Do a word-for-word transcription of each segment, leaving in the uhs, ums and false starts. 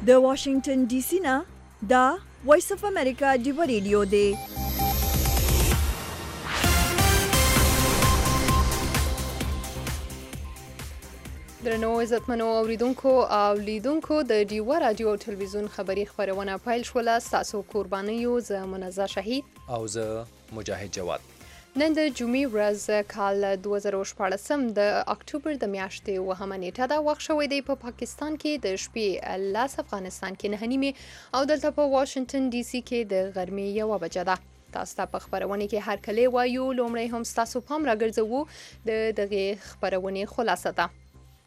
د واشنگټن ډي سي نه دا وایس اف امریکا دی ریډیو دی. درنو عزتمنو اوریدونکو او لیدونکو د ډیوه رادیو او ټلویزیون خبری خبرونه پیل شوله. ستاسو قربانیو زه منزه شهید او زه مجاهد جواد. نن د جمعې ورځ کال دوه زره شپاړسم د اکتوبر د میاشتې اوومه نیټه ده. وخت شوی دی په پاکستان کې د شپې لس، افغانستان کې نهه نیمې او دلته په واشنگټن ډي سي کې د غرمې یوه بجه ده. تاسو ته په خبرونه کې هر کله وایو لومړی هم ستاسو پام راګرځوو د دغه خبرونې خلاصه ده.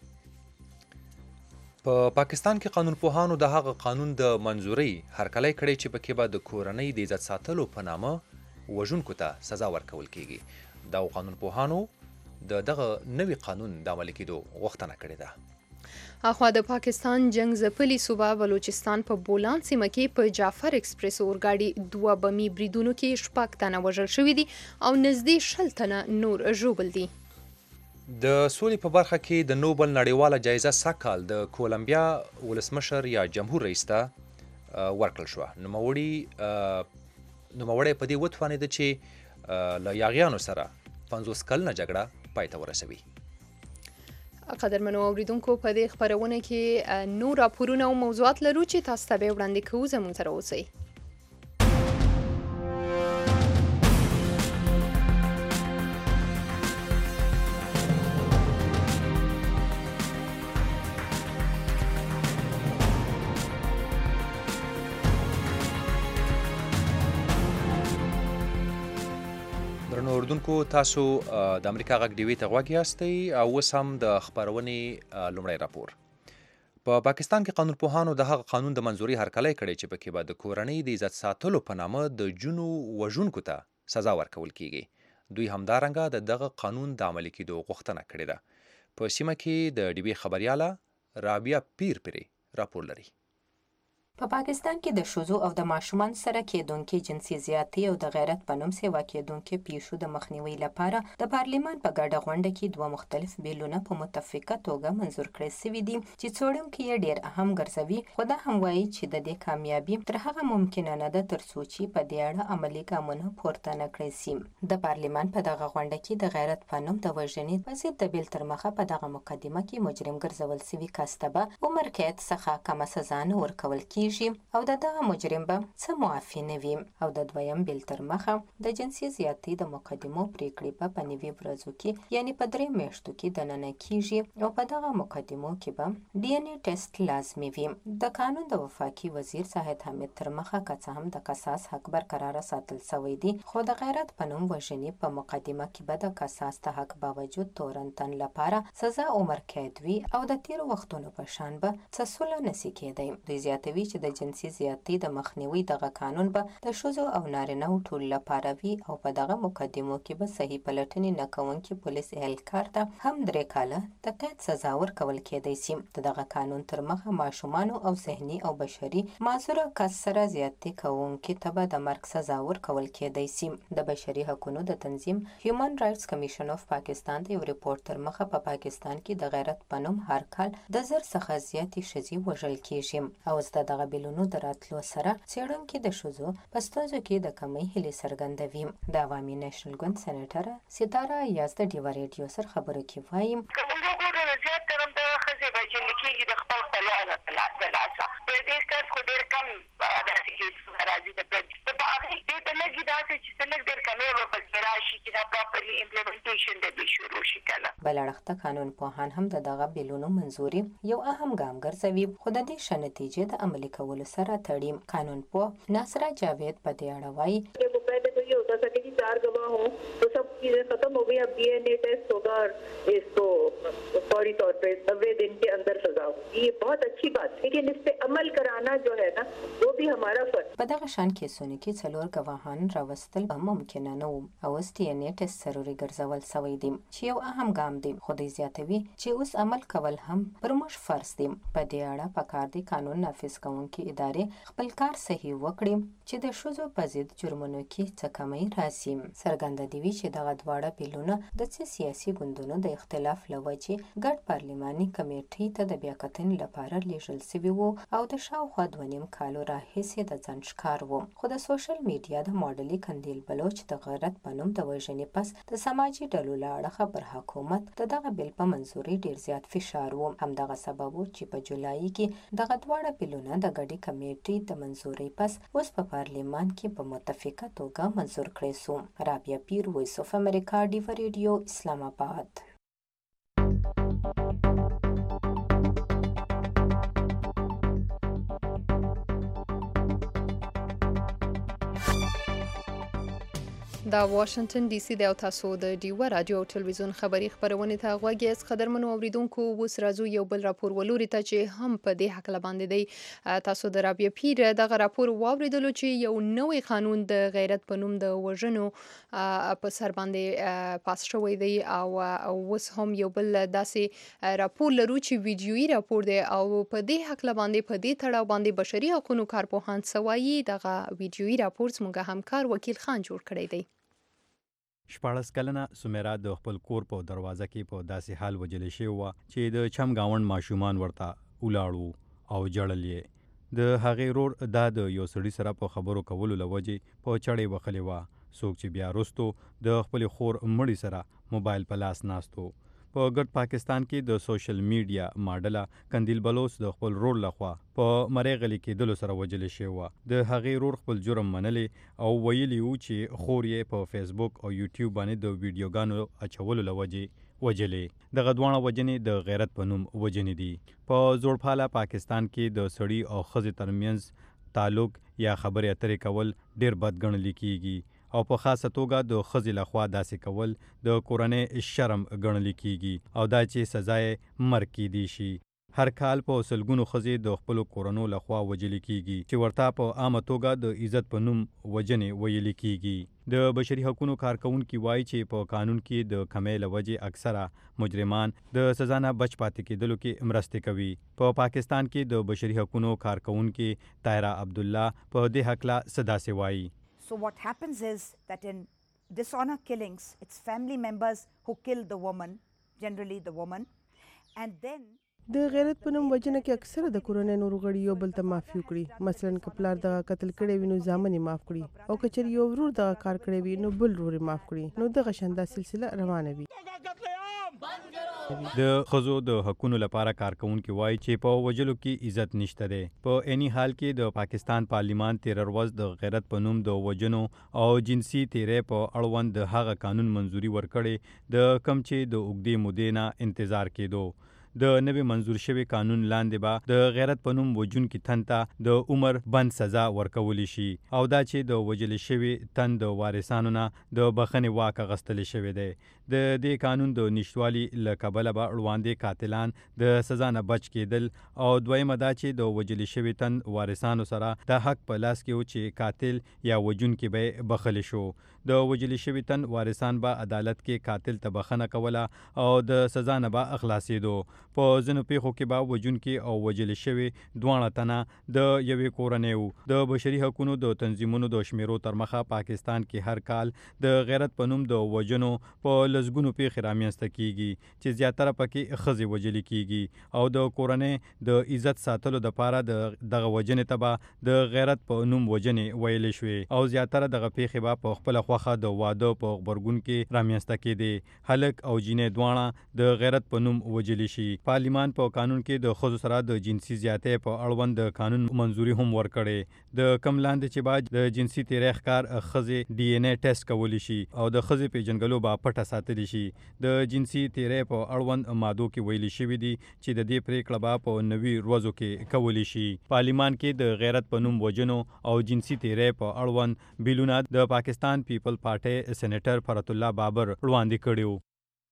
په پاکستان کې قانونپوهانو د هغه قانون د منظوري هرکلی کړی چې پکې به د کورنۍ د عزت ساتلو په نامه وژونکو ته سزا ورکول کیږي. دا قانونپوهانو د دغه نوي قانون د عملي کېدو غوښتنه کړې ده. اخوا د پاکستان جنگ ځپلي صوبه بلوچستان په بولان سیمه کې په جعفر ایکسپریس اورګاډي دوه بمي بریدونو کې شپږ تنه وژل شوي دي او نږدې شل تنه نور ژوبل دي. د سولې په برخه کې د نوبل نړیواله جایزه سږ د کولمبیا ولسمشر یا جمهور رئیس ته ورکړل شوه. نوموړي نوموړی په دې وتوانېده چې له یاغیانو سره پنځوس کلنه جګړه پای ته ورسوي. قدرمنو اوریدونکو په دې خبرونه کې نور راپورونه او موضوعات لرو چې تاسو ته به وړاندې کوو. زموږ سره اوسئ. اوردونکو تاسو د امریکا غږ ډیوي ته غوږ یاستئ او اوس هم د خپرونې لومړی راپور. په پاکستان کې قانونپوهانو د هغه قانون د منظوري هرکلی کړی چې پکې به د کورنۍ د عزت ساتلو په نامه د جونو وژونکو ته سزا ورکول کیږي. دوی همدارنګه د دغه قانون د عملي کېدو غوښتنه کړې ده. په سیمه کې د ډیوي خبریاله رابعه پیر پری راپور لري. په پاکستان کې د ښځو او د ماشومان سره کېدونکې جنسي زیاتي او د غیرت په نوم سیوا کېدونکې پیښو د مخنیوي لپاره د پارلمان په ګډه غونډه کې دوه مختلف بیلونه په متفقه توګه منظور کړي سوي دي چې څېړونکي یې ډېر اهم ګرځوي. خو دا هم وایي چې د دې کامیابي تر هغه ممکنه نه ده تر څو چې په دې اړه عملي ګامونه پورته نه کړی سي. د پارلمان په دغه غونډه کې د غیرت په نوم د وژنې په ضد د بیل تر مخه په دغه مقدمه کې مجرم ګرځول سوي کس ته به عمر قید څخه کمه سزا نه ورکول کېږي او د دغه مجرم به څه معافي نه وي. او د دویم بیل تر مخه د جنسي زیاتي د مقدمو پریکړې به په نوي ورځو کې یعنې په درې میاشتو کې دننه کیږي او په دغه مقدمو کې به ډي ان اے ټیسټ لازمي وي. د قانون د وفاقي وزیر ساحد حامد تر مخه که څه هم د قصاص حق برقراره ساتل سوی دی، خو د غیرت په نوم وژنې په مقدمه کې به د قصاص د حق باوجود تورنتن لپاره سزا عمر قید وي او د تیرو وختونو په شان به څه سوله نسي کېدی. دوی زیاتوي چې د جنسي زیاتي د مخنیوي دغه قانون به د ښځو او نارینه‌و ټول لپاره وي او په دغه مقدمو کې به صحیح پلټنې نه کوونکي پولیس اهلکار ته هم درې کاله د قید سزا ورکول کېدی سي. د دغه قانون تر مخه ماشومانو او ذهني او بشري معذوره کس سره زیاتي کوونکي ته به د مرګ سزا ورکول کېدی سي. د بشري حقوقو د تنظیم هیومن رائټس کمیشن اف پاکستان د یو ریپورت تر مخه په پاکستان کې د غیرت په نوم هر کال د زر څخه زیاتې ښځې وژل کېږي. او د دغه بیلونو د راتلو سره څېړونکي د ښځو په ستونزو کې د کمۍ هیلې څرګندوي. د عوامي نیشنل ګوند سېنیټره ستاره یاز د ډیوه ریډیو سره خبرو کې وایي که موږ وګورو زیات تر د ښځې وژل کېږي د خپل خپلوانو د لاسه. په دې کس خو ډېر کم داسې کیسونه راځي. د په هغې دې ته لږ داسې چې څه لږ ډېر کمې به پکې راشي چې دا پراپرلي امپلیمنټیشن د دې شروع شي کنه. بل اړخ ته قانون پوهان هم د دغه بیلونو منظوري یو اهم ګام ګرځوي، خو د دې ښه نتیجې د عملي کولو سره تړي. قانون پوه ناصرہ جاوید په دې اړه وایي चार गवाह हों तो सब चीजें खत्म हो गई. अब डी एन ए टेस्ट होगा, इसको फौरी तौर पे नब्बे दिन के अंदर सजा होगी. ये बहुत अच्छी बात, लेकिन इस पे अमल कराना जो है ना वो भी हमारा फर्ज. په دغه شان کیسونو کې څلور ګواهان راوستل به ممکنه نه و او اوس ډي ان اے ټیسټ ضروري ګرځول سوی دی چې یو اهم ګام دی. خو دوی زیاتوي چې اوس عمل کول هم پر موږ فرض دی. په دې اړه پکار دی قانون نافذ کوونکي ادارې خپل کار صحیح وکړي چې د ښځو په ضد جرمونو کې څه کمی راسي. څرګنده دی چې دغه دواړه بیلونه د څه سیاسي ګوندونو د اختلاف له وجې ګډ پارلماني کمیټې ته د بیاکتنې وژنې لپاره لیږل سوي وو او د شاوخوا دوه نیم کالو راهیسې د ځان ښکار و. خو د سوشل میډیا د ماډلې قندیل بلوچ د غیرت په نوم د وژنې پس د سماجي ډلو له اړخه پر حکومت د دغه بیل په منظوري ډیر زیات فشار و. همدغه سبب و چې په جولای کې دغه دواړه بیلونه د ګډې کمیټې د منظوري پس اوس په پارلیمان کې په متفقه توګه منظور کړی سو. رابعه پیر، وایس اف امریکا، ډیو ریډیو، اسلام آباد. دا واشنگټن ډي سي د تاسو د ډیو رادیو او ټلویزیون خبري خبرونه ته غوږی اس قدرمنو اوریدونکو. اوس راځو یو بل راپور ولوري ته چې هم په دې حق لباندې دی. تاسو د رابعه پیر دغه راپور واوریدلو چې یو نوې قانون د غیرت په نوم د وژنو په سر باندې پاس شوی دی او اوس هم یو بل داسې راپور لرو چې ویډیویي راپور دی او په دې حق لباندې په دې تړاو باندې بشري حقوقو کارپوهان سوایي دغه ویډیویي راپور زموږ همکار وکیل خان جوړ کړی دی. شپاړس کلنه سمیرا د خپل کور په دروازه کې په داسې حال وجلې شوې وه چې د چم گاوند ماشومان ورته ولاړ او جړل یې. د هغې رور دا د یو سړي سره په خبرو کولو له وجې په چړې وخلې وه. څوک چې بیا وروستو د خپلې خور مړي سره موبایل په لاس ناست و. په ګډ پاکستان کې د سوشل میډیا ماډله قندیل بلوچ د خپل رور لخوا په مرۍ غلي کېدلو سره وجلې شوې وه. د هغې رور خپل جرم منلی او ویلي و چې خور یې په فیسبوک او یوټیوب باندې د ویډیوګانو اچولو له وجې وجلې. دغه دواړه وجنې د غیرت په نوم وجنې دي. په زوړپاله پاکستان کې د سړي او ښځې ترمنځ تعلق یا خبرې اترې کول ډېر بد ګڼل کېږي او په خاصه توګه د ښځې لخوا داسې کول د کورنۍ شرم ګڼل کېږي او دا چې سزا یې مرګ کیدی شي. هر کال په سلګونو ښځې د خپلو کورنو لخوا وجلې کېږي چې ورته په عامه توګه د عزت په نوم وجنې ویل کېږي. د بشري حقوقو کارکونکي وایي چې په قانون کې د کمی له وجې اکثره مجرمان د سزا نه بچ پاتې کېدلو کې مرستې کوي. په پاکستان کې د بشري حقوقو کارکونکي طاهره عبدالله په دې هکله څه داسې وایي. So what happens is that in dishonor killings, it's family members who kill the woman, generally the woman, and then د غیرت په نوم وجنه کې اکثره د کورنۍ نورو غړي یو بل ته معافي وکړي. مثلا که پلار دغه قتل کړی وي نو زامن یې معاف کړي او که چېرې یو ورور دغه کار کړی وي نو بل ورور یې معاف کړي. نو دغه شان دا سلسله روانه وي. د ښځو د حقونو لپاره کارکونکي وایي چې په وجلو کې عزت نشته دی. په عیني حال کې د پاکستان پارلیمان تېره ورځ د غیرت په نوم د وجنو او جنسي تیرې په اړوند د هغه قانون منظوري ورکړې د کم چې د اوږدې مودې نه انتظار کېدو. د نوې منظور شوی قانون لاندې به د غیرت په نوم وجونکي تن ته د عمر بند سزا ورکولی شي او دا چې د وجلې شوي تن د وارثانو نه د بخښنې واک اخیستلی شوی دی. د دې قانون د نشتوالي له کبله به اړوندې قاتلان د سزا نه بچ کېدل او دویمه دا چې د وجلې شوي تن وارثانو سره د حق په لاس کې و چې قاتل یا وجونکي به یې بخښلی شو. د وجلې شوي تن وارثان به عدالت کې قاتل ته بخښنه کوله او د سزا نه به اخلاصېدو. په ځینو پیښو کې به وجونکي او وجلې شوي دواړه تنه د یوې کورنۍ وو. د بشري حقونو د تنظیمونو د شمیرو تر مخه پاکستان کې هر کال د غیرت په نوم د وجنو په لسګونو پیښې رامنځته کیږي چې زیاتره پکې ښځې وجلې کیږي او د کورنۍ د عزت ساتلو دپاره د دغه وجنې ته به د غیرت په نوم وجنې ویلې شوې او زیاتره دغه پیښې به په خپله خوښه د واده په غبرګون کې رامنځته کېدې. هلک او جینۍ دواړه د غیرت په نوم وجلې شي. پارلیمان په قانون کې د ښځو سره د جنسي زیاتۍ په اړوند د قانون منظوري هم ورکړې. د کم لاندې چې به د جنسي تیری ښکار ښځې ډي ان اے ټیسټ کولی شي او د ښځې پیژنګلو به پټه ساتلی شي. د جنسي تیری په اړوند مادو کې ویلي شوي دي چې د دې پریکړه به په نوي ورځو کې کولی شي. پارلیمان کې د غیرت په نوم وجنو او جنسي تیری په اړوند بیلونه د پاکستان پیپل پارټۍ سینیټر فرت الله بابر وړاندې کړي وو.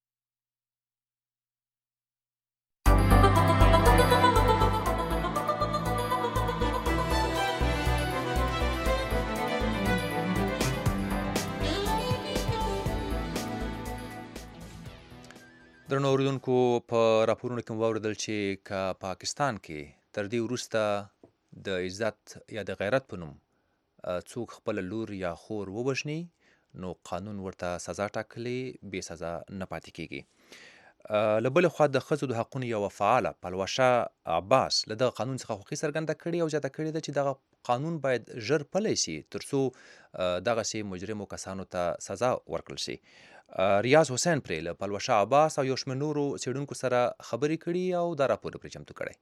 درنو اوریدونکو په راپورونو کې مو واورېدل چې که پاکستان کې تر دې وروسته د عزت یا د غیرت په نوم څوک خپله لور یا خور ووژني نو قانون ورته سزا ټاکلې بې سزا نه پاتې کېږي. له بلې خوا د ښځو د حقونو یوه فعاله پلوشه عباس له دغه قانون څخه خوښي څرګنده کړې او زیاته کړې ده چې دغه قانون باید ژر پلی سي تر څو دغسې مجرمو کسانو ته سزا ورکړل سي. ریاض حسین پرې له پلوشه عباس او یو شمېر نورو څېړونکو سره خبرې کړي او دا راپور پرې چمتو کړی.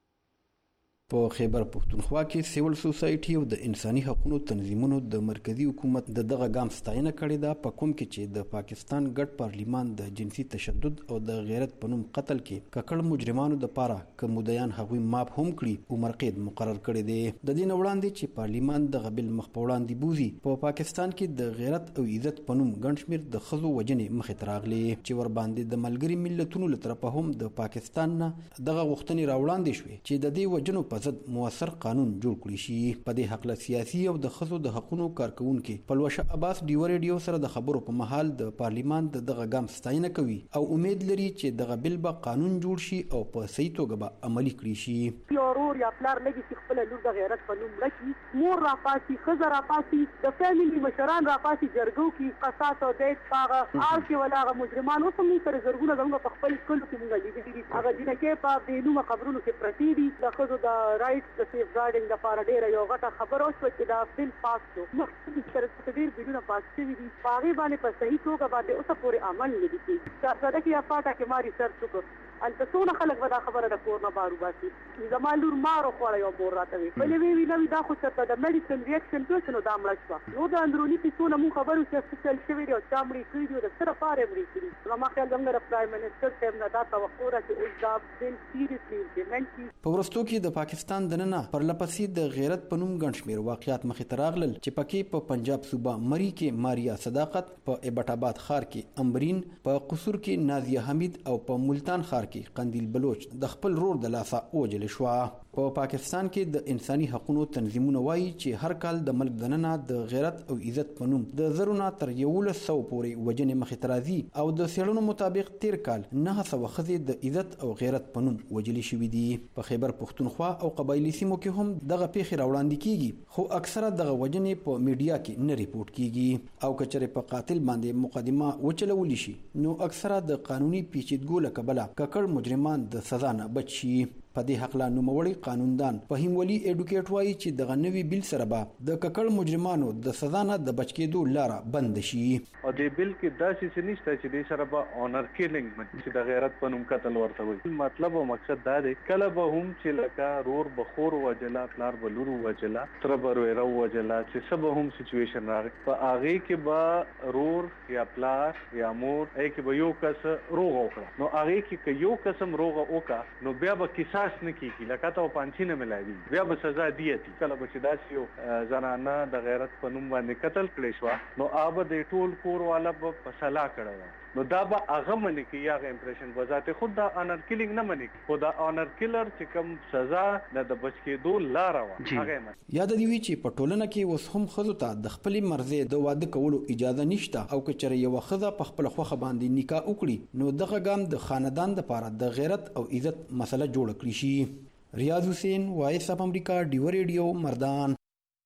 په خیبر پښتونخوا کې سیول سوسایټي او د انساني حقوقو تنظیمونو د مرکزی حکومت د دغه ګام ستاینه کړې ده په کوم کې چې د پاکستان ګډ پارلیمان د جنسي تشدد او د غیرت په نوم قتل کې ککړ مجرمانو د پاره کوم مدعیان هغوی ماپ هم کړي عمر قید مقرر کړی دی. د دې وړاندې چې پارلیمان د غبل مخ په وړاندې بوزي په پا پاکستان کې د غیرت او عزت په نوم ګڼ شمېر د ښځو وجنې مخې ته راغلي چې ور باندې د ملګري ملتونو له طرفه هم د پاکستان نه دغه غوښتنې راوړاندې شوې چې د دې وجنو په ضد موثر قانون جوړ کړی شي. په دې حق له سیاسي او د ښځو د حقوقو کارکونکو پلوشه عباس ډیو ریډیو سره د خبرو په محل د پارلیمان د دغه ګام ستاینه کوي او امید لري چې دغه بل به قانون جوړ شي او په صحیح توګه به عملي کړی شي. یورور یا پلار لګي چې خپل لور د غیرت په نوم لکې مور را پاسي ښځه را پاسي د فیملی مشران را پاسي جرګو کې قصاص او دیت پاغه آر کې ولاغه مجرمان اوس هم سره زرګونه زموږ په خپل کلو کې موږ لیدلي دي. هغه دینه کې په بېنومه قبرونو کې پرتې دي. د ښځو د رایټ د سیف ګارډینګ لپاره ډېره یو غټه خبره وشوه چې دا بل پاس شو. مخکې سره څه ډېر بلونه پاس شوي دي په هغې باندې په صحیح توګه باندې اوسه پورې عمل نه دي کېږي. شهزاده کې یا فاټه کې ما ریسرچ وکړ هلته څونه خلک به دا خبره د کور نه بار وباسي. زما لور مار وخوړه یو مور راته وي بلې ویې وي نه وي دا خو چېرته د میډیسن ریاکشن پېښ نو دا مړه شوه. نو د اندروني کیسو نه مونږ خبرو چې څه چل شوي دي او چا مړي کړي دي او د څه لپاره یې مړي کړي. زما خیال زموږ د پرایم منسټر صاحب نه دا توقع ده چې اوس دا بل سیریسلي امپلیمنټ کړي. په وروستو کې د پاکستان دننه پرلپسې د غیرت په نوم ګڼ شمېر واقعیات مخې ته راغلل چې پکې په پنجاب صوبه مری کې ماریا صداقت، په ایبټ آباد ښار کې امبرین، په قصور کې نازیه حمید او په ملتان ښار کې قندیل بلوچ د خپل رور د لاسه ووجل شوه. په پاکستان کې د انساني حقوقو تنظیمونه وایي چې هر کال د ملک دننه د غیرت او عزت په نوم د زرونه تر یولس سو پورې وجنې مخې ته راځي او د څېړنو مطابق تیر کال نهه سوه ښځې د عزت او غیرت په نوم وجلې شوي دي. په خیبر پښتونخوا او قبایلي سیمو کې هم دغه پیښې راوړاندې کیږي خو اکثره دغه وجنې په میډیا کې نه ریپورټ کیږي او کچره په قاتل باندې مقدمه وچلول شي نو اکثره د قانوني پیچیدګو له کبله ککړ مجرمان د سزا نه بچ شي. په دې حق لا نوموړی قانوندان فهیم ولی ایډوکیټ وایي چې دغه نوی بیل سره به د ککړ مجرمانو د سزا نه د بچ کېدو لاره بند شي. او دې بیل کې داسې څه نشته چې دې سره به اونر کیلینګ چې د غیرت په نوم قتل ورته وایي. مطلب او مقصد دا دی کله به هم چې لکه رور بخور وجلا پلار بلور وجلا تر برویرو وجلا چې سبا هم سچويشن راغی په هغه کې به رور یا پلار یا مور اې کې به یو کس روغ وکړه نو هغه کې یو قسم روغ وکړه نو بیا به کیسه نه کیږي لکه ته پانچی نه ملایي بیا به سزا دیتی. کله به چې داسې یو زنانه د غیرت په نوم باندې قتل کړی شوه نو آبه د ټول کور والا به په سلا کړی نو دا به هغه منې کې هغه امپریشن به ذاتې خود دا آنر کیلینګ نه منې خو دا آنر کیلر چې کوم سزا نه د بچ کېدو لاره وه هغه یې منې. یاد دې وي چې په ټولنه کې اوس هم ښځو ته د خپلې مرضۍ د واده کولو اجازه نشته او که چېرې یوه ښځه په خپله خوښه باندې نکاح وکړي نو دغه ګام د خاندان دپاره د غیرت او عزت مسله جوړه کړي شي. ریاض حسین، وایس اف امریکا، ډیو ریډیو، مردان.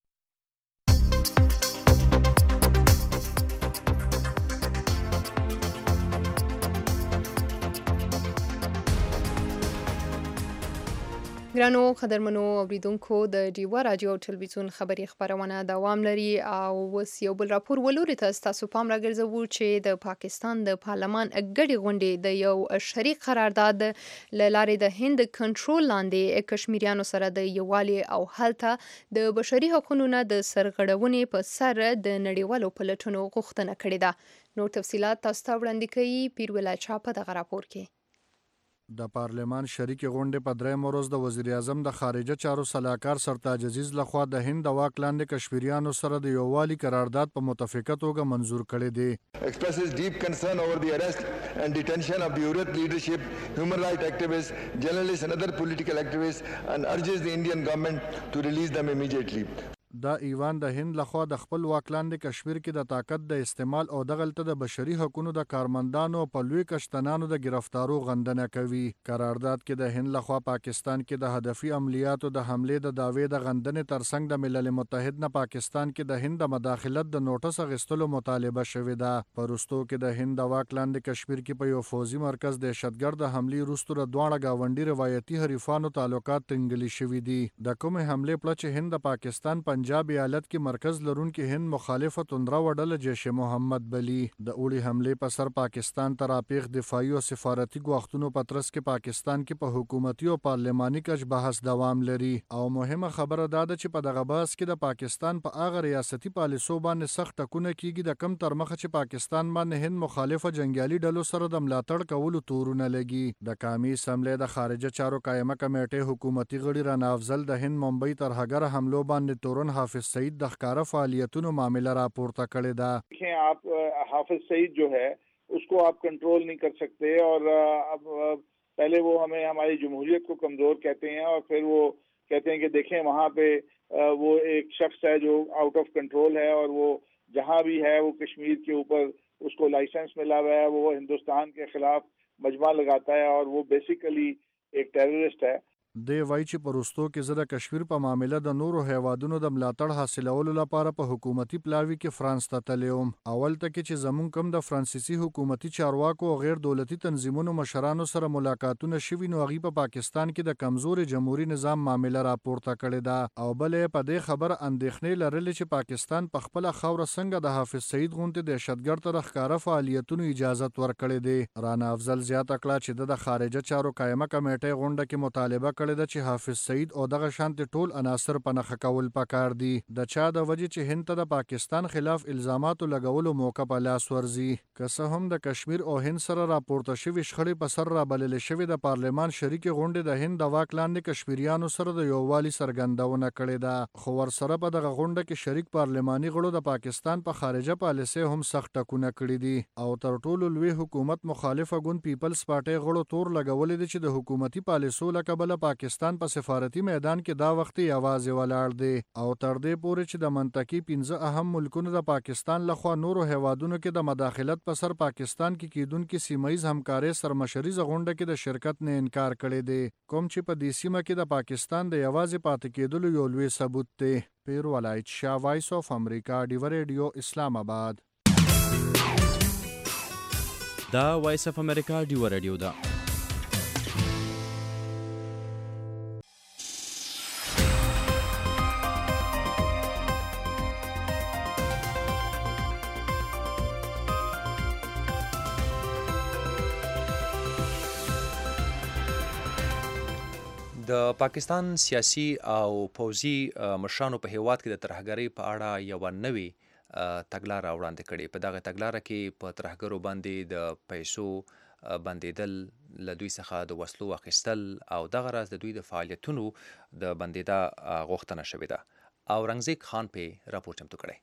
ګرانو قدرمنو اوریدونکو د ډیوا راډیو او ټلویزیون خبري خبرونه دوام لري او اوس یو بل راپور ولوري ته تاسو پام راګرځوو چې د پاکستان د پارلمان اګړې غونډې د یو شریک قرارداد له لارې د هند کنټرول لاندې کشمیریانو سره د یووالي او هلته د بشري حقوقو نه د سرغړونې په سر د نړیوالو پلټنو غوښتنه کړې ده. نور تفصيلات تاسو ته وړاندې کوي پیر ویلا چا په دغه راپور کې. د پارلمان شریک غونډې په درېیم ورځ د وزیر اعظم د خارجه چارو سلاکار سرتاج عزیز لخوا د هند د واک لاندې کشمیریانو سره د یووالي قرارداد په متفقه توګه منظور کړی دی. expresses deep concern over the arrest and detention of the youth leadership, human rights activists, journalists and other political activists and urges the Indian government to release them immediately. دا ایوان د هند لخوا د خپل واک لاندې کشمیر کې د طاقت د استعمال او دغلته د بشري حقوقو د کارمندانو په لوی کشتنانو د گرفتارو غندنه کوي. قرارداد کې د هند لخوا پاکستان کې د هدفي عملیاتو د حمله د داوی د غندنې ترڅنګ د ملل متحد نه پاکستان کې د هند د مداخلت د نوټس اخیستلو مطالبه شوې ده. پرستو کې د هند د واک لاندې کشمیر کې په یو فوزي مرکز دهشتګرد حملې وروسته د دواړه گاونډي روایتي حریفانو تعلقات ټینګلي شوي دي. د کومې حملې پله چې هند د پاکستان پنجاب ایالت کې مرکز لرونکي هند مخالفه توندره وډله جیش محمد بلی د اوړي حملې په سر پاکستان ته راپیښ دفاعي او سفارتي ګواښتونو په ترڅ کې پاکستان کې په حکومتي او پارلماني کچ بحث دوام لري او مهمه خبره دا ده چې په دغه بحث کې د پاکستان په هغه ریاستي پالیسو باندې سخت ټکونه کیږي د کم تر مخه چې پاکستان باندې هند مخالفه جنگیالي ډلو سره د ملاتړ کولو تورونه لګي. د قومي اسمبلی د خارجه چارو قائمه کمیټې حکومتي غړي رانا افضل د هند ممبئی ترهګر حملو باندې تورن حافظ سعید د ښکارا فعالیتونو معاملہ راپورته کړی ده. आप हाफिज सईद जो है उसको आप कंट्रोल नहीं कर सकते और अब पहले वो हमें हमारी जमहूरियत को कमजोर कहते हैं और फिर वो कहते हैं कि देखें वहाँ पे वो एक शख्स है जो आउट ऑफ कंट्रोल है और वो जहाँ भी है वो कश्मीर के ऊपर उसको लाइसेंस मिला हुआ है, वो हिंदुस्तान के खिलाफ मजमा लगाता है और वो बेसिकली एक टेररिस्ट है. دی وایي چې په وروستو کې زه د کشمیر په معامله د نورو هیوادونو د ملاتړ حاصلولو لپاره په حکومتي پلاوي کې فرانس ته تللی وم. اول ته کې چې زمونږ کم د فرانسیسي حکومتي چارواکو او غیر دولتي تنظیمونو مشرانو سره ملاقاتونه شوي نو هغوی په پاکستان کې د کمزوري جمهوري نظام معامله راپورته کړې ده او بل یې په دې خبره اندېښنې لرلې چې پاکستان په خپله خاوره څنګه د حافظ سعید غوندې دهشتګرد ته د ښکاره فعالیتونو اجازت ورکړی دی. رانا افضل زیاته کړه چې د د خارجه چارو قائمه کمیټې غونډه کې مطالبه کړې ده چې حافظ سعید او دغه شانتي ټول عناصر په نښه کول پکار دي د چا د وجې چې هند ته د پاکستان خلاف الزاماتو لګولو موقع په لاس ورځي. که څه هم د کشمیر او هند سره راپورته شوي شخړې په سر رابللې شوې د پارلمان شریکې غونډې د هند د واک لاندې کشمیریانو سره د یووالي څرګندونه کړې ده خو ورسره په دغه غونډه کې شریک پارلماني غړو د پاکستان په خارجه پالیسۍ هم سخت ټکونه کړي دي او تر ټولو لوی حکومت مخالفه ګوند پیپلز پارټۍ غړو تور لګولې دي چې د حکومتي پالیسو له کبله پاکستان په سفارتي میدان کې دا وخت یوازې ولاړ دی او تر دې پورې چې د منطقي پنځه اهم ملکونو د پاکستان لخوا نورو هیوادونو کې د مداخلت په سر پاکستان کې کیدونکې سیمایي همکارۍ سرمشریزه غونډه کې د شرکت نه انکار کړی دی کوم چې په دې سیمه کې د پاکستان د یوازې پاتې کېدلو یو لوی ثبوت دی. پیر ولایت شاه، وایس آف امریکا، ډیو ریډیو، اسلام آباد. دا وایس آف امریکا ډیو ریډیو ده. د پاکستان سیاسي او پوځي مشرانو په هیواد کې د ترهګرۍ په اړه یوه نوې تګلاره وړاندې کړې. په دغه تګلاره کې په ترهګرو باندې د پیسو بندېدل، له دوی څخه د وسلو اخیستل او دغه راز د دوی د فعالیتونو د بندېدا غوښتنه شوې ده. او رنګزیک خان پې راپور چمتو کړی.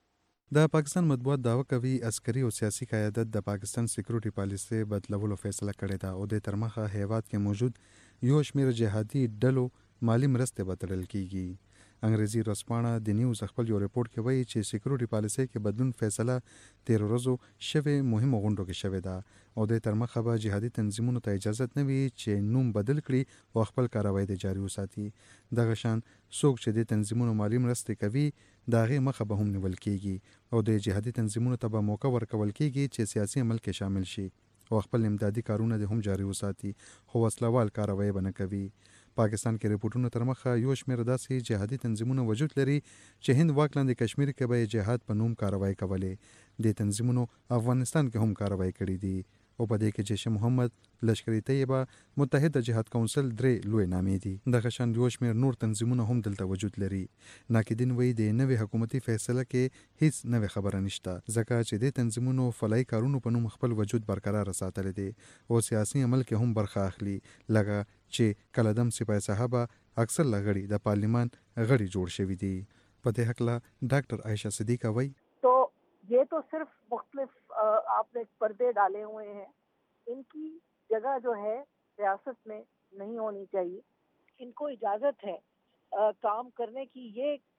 د پاکستان مطبوعات دعوه کوي عسکري او سیاسي قیادت د پاکستان سکیورټي پالیسي بدلولو فیصله کړې ده او د تر مخه هیواد کې موجود یو شمیر جهادي ډلو مالی مرستې به تړل کیږي. انګریزي ورځپاڼه د نیوز خپل یو ریپورت کې وایي چې سکیورټي پالیسي کې بدلون فیصله تیر ورځو شوې مهمو غونډو کې شوې ده او د تر مخه به جهادي تنظیمونو ته اجازه نه وي چې نوم بدل کړي او خپل کاروایی د جاري وساتي. دغه شان څوک چې د تنظیمونو مالی مرستې کوي د هغې مخه به هم نیول کیږي او د جهادي تنظیمونو ته به موقع ورکول کیږي چې سیاسي عمل کې شامل شي او خپل امدادي کارونه د هم جاري وساتي خو وسلوال کاروایی به نه کوي. پاکستان کې ریپورتونو تر مخه یو شمېر داسې جهادي تنظیمونه وجود لري چې هند واک لاندې کشمیر کې به جهاد په نوم کاروایی کولې. د تنظیمونو افغانستان کې هم کاروایی کړي دي او په دې کې جیش محمد، لشکرې طیبه، متحده جهاد کونسل درې لوی نامې دي. دغه شان یو شمېر نور تنظیمونه هم دلته وجود لري. ناقدین وایي د نوې حکومتي فیصله کې هیڅ نوې خبره نشته ځکه چې د تنظیمونو فلایي کارونو په نوم خپل وجود برقرار ساتلی دی او سیاسي عمل کې هم برخه اخلي لکه چې کلدم سپاه صاحبه اکثر لغړي د پارلیمان غړي جوړ شوي دي. په دې هکله ډاکټر عائشہ صدیقه وایي तो ये तो सिर्फ मुख्तलिफ आपने पर्दे डाले हुए हैं, इनकी जगह जो है रियासत में नहीं होनी चाहिए. इनको इजाज़त है आ, काम करने की. ये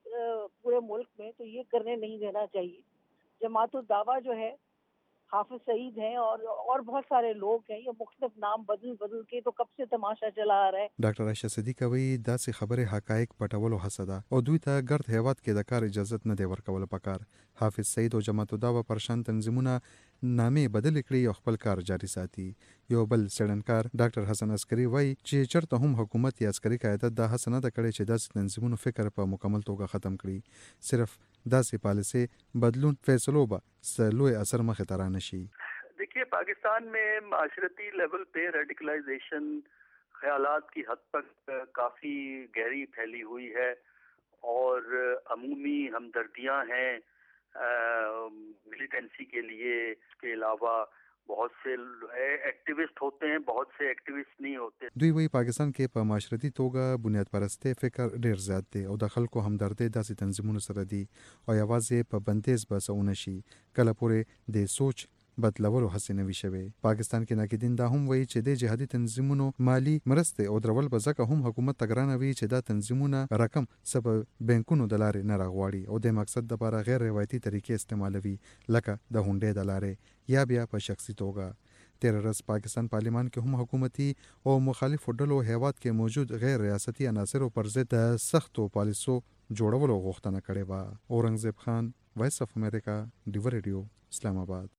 पूरे मुल्क में, तो ये करने नहीं देना चाहिए। जमातुल दावा जो है हाफिज सईद हैं और और बहुत सारे लोग हैं, ये मुख्तलिफ नाम बदल बदल के तो कब से तमाशा चला आ रहा है। ډاکټر عائشه صدیقه وی داسې خبره حقایق پټولو هڅه ده او دوی ته ګرد هیواد کې د کار اجازه نه دی ورکول پکار. حافظ سعید او جماعت الدعوه پرشان تنظیمونه نامې بدل کړي او خپل کار جاري ساتي. یو بل سړنکار ډاکټر حسن عسکری وای چې چرته هم حکومت یا عسکري قیادت دا هڅه نه کړي چې داسې تنظیمونو فکر په مکمل توګه ختم کړي. صرف داسې پالیسي بدلون فیصلو به سلوی اثر مخه تر نه شي. देखिए, पाकिस्तान में माशरती लेवल पे रेडिकलाइजेशन ख्यालात की हद तक काफ़ी गहरी फैली हुई है और अमूमी हमदर्दियां हैं मिलिटेंसी के लिए। इसके अलावा बहुत से एक्टिविस्ट होते हैं, बहुत से एक्टिविस्ट नहीं होते. دوی وی پاکستان کې په معاشرتي توګه بنیاد پرسته فکر ډیر زیات دی او د خلکو همدردي داسې تنظیمونو سره دي او یوازې په بندیز بسونه شي کله پورې د سوچ بدلولو هڅه نه وی شوی. پاکستان کې ناقدین دا هم وایي چې د جهادي تنظیمونو مالی مرسته او درول به ځکه هم حکومت تګرانه وی چې دا تنظیمونه رقم سبب بانکونو د لارې نه راغواړي او د مقصد لپاره غیر روایتي طریقې استعمالوي لکه د هونډې د لارې یا بیا په شخصي توګه. تیر ورځ پاکستان پارلیمان کې هم حکومتي او مخالفو ډلو هیواد کې موجود غیر ریاستي عناصرو پر ضد د سختو پالیسو جوړولو غوښتنه کړې و. اورنګزیب خان، وایس اف امریکا، ډیو ریډیو، اسلام آباد.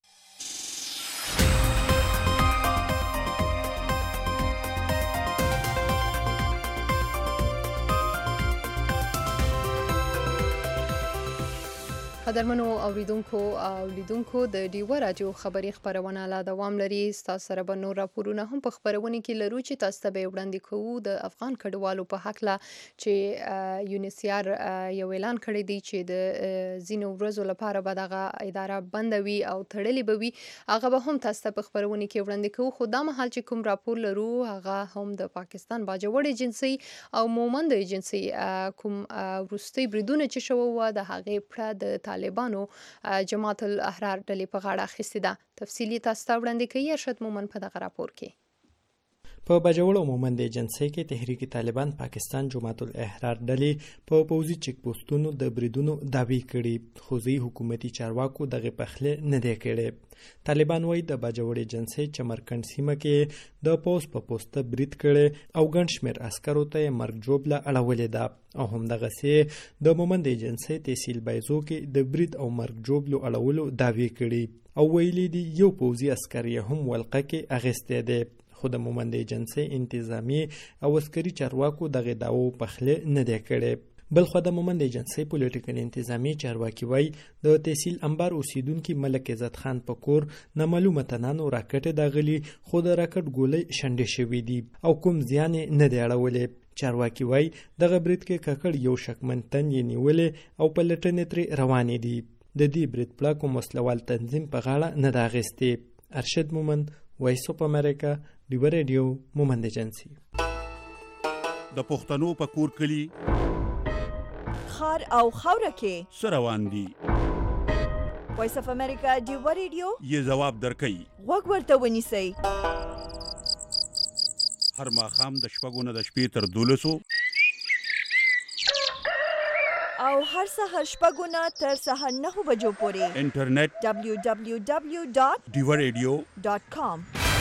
قدرمنو اوریدونکو او لیدونکو د ډیو رادیو خبري خبرونه لا دوام لري. تاسو سره به نور راپورونه هم په خبرونه کې لرو چې تاسو ته به وړاندې کوو د افغان کډوالو په حق لا چې یونیسیار یو اعلان کړی دی چې د زینو ورځو لپاره به دغه اداره بندوي او تړلې به وي. هغه به هم تاسو ته په خبرونه کې وړاندې کوو. خو دا مهال چې کوم راپور لرو هغه هم د پاکستان باجوړ ایجنسي او مومند ایجنسي کوم وروستي بریدونه چې شوه و د هغې پړه د طالبانو جماعت الاحرار ډلې په غاړه اخیستې ده. تفصیلي تاسو ته وړاندې کوي ارشد مومن په دغه راپور کې. په باجوړ او مومند ایجنسي کې تحریک طالبان پاکستان جماعت الاحرار ډلې په پوزي چک پوسټونو د بریدونو دعوی کړي، خو ځي حکومتي چارواکو دغه پخله نه دی کړي. طالبان وایي د باجوړ ایجنسي چمرکند سیمه کې د پوس په پوسټه برید کړي او ګڼ شمېر عسکرو ته مرګ جوړه اړولې ده او هم دغه سي د مومند ایجنسي تحصیل بایزو کې د برید او مرګ جوړلو اړولو دعوی کړي او ویلي دي یو پوزي عسکري هم ولقه کې اغسته ده. خو د مومند ایجنسي انتظامی او عسکري چارواکو دغه داو پخله نه دی کړي. بل خو د مومند ایجنسي پولیټیکل انتظامی چارواکي وای د تحصیل انبار اوسیدونکو ملک عزت خان پکور نامعلومه تنانو راکټ داغلی خو د راکټ ګولې شنډې شوې دي او کوم زیان نه دی اړولې. چارواکي وای دغه برید کې ککړ یو شکمن تن یې نیولې او په لټنې تر روانې دي. د دې برید پلا کوم مسلوال تنظیم په غاړه نه داغستې. ارشد مومن، وایس اف امریکا، ډیو ریډیو، مومند ایجنسي. د پښتنو په کور کلی خار او خوره کې سروان دي. وایس اف امریکا ډیو ریډیو یې جواب درکړي. وګ ورته ونیسئ. هر ماښام د شپږو نه د شپې تر دولسو او هر سهار شپږو نه تر سهار نهو بجو پورې انټرنیټ دبلیو دبلیو دبلیو ډاټ ډیو ریډیو ډاټ کام.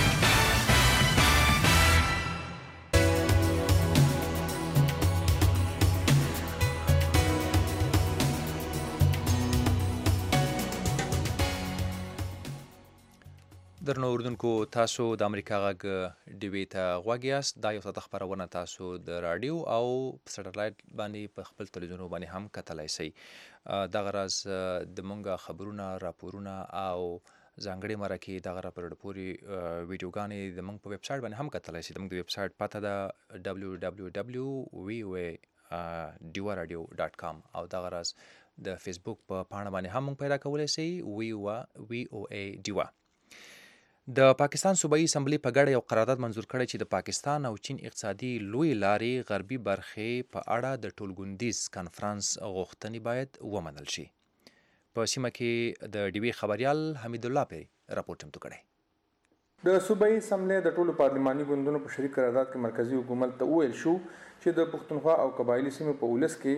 درنو اوریدونکو، تاسو د امریکا غږ ډیوي ته غوږ یاست. دا یو ساعته خپرونه تاسو د راډیو او سټلایټ باندې په خپل تلویزیون باندې هم کتلای شئ. دغه راز د مونږه خبرونه، راپورونه او ځانګړي مرکې دغه راپور پورې ویډیوګانې د مونږ په ویب سایټ باندې هم کتلای شئ. د مونږ د ویب سایټ پته ده دبلیو دبلیو دبلیو وی او ای ډیو راډیو ډاټ کام او دغه راز د فیسبوک په پاڼه باندې هم مونږ پیدا کولی شئ وی او ای ډیو. د پاکستان صوبایي اسمبلی په ګډه یو قرارداد منظور کړی چې د پاکستان او چین اقتصادي لوی لارې غربي برخې په اړه د ټولګوندیز کنفرانس غوښتنې باید ومنل شي. په سیمه کې د ډیوي خبریال حمید الله پری راپور چمتو کړی. د صوبایي اسمبلی د ټولو پارلماني ګوندونو په شریک قرارداد کې مرکزی حکومت ته وویل شو چې د پښتونخوا او قبایلی سیمو په ولس کې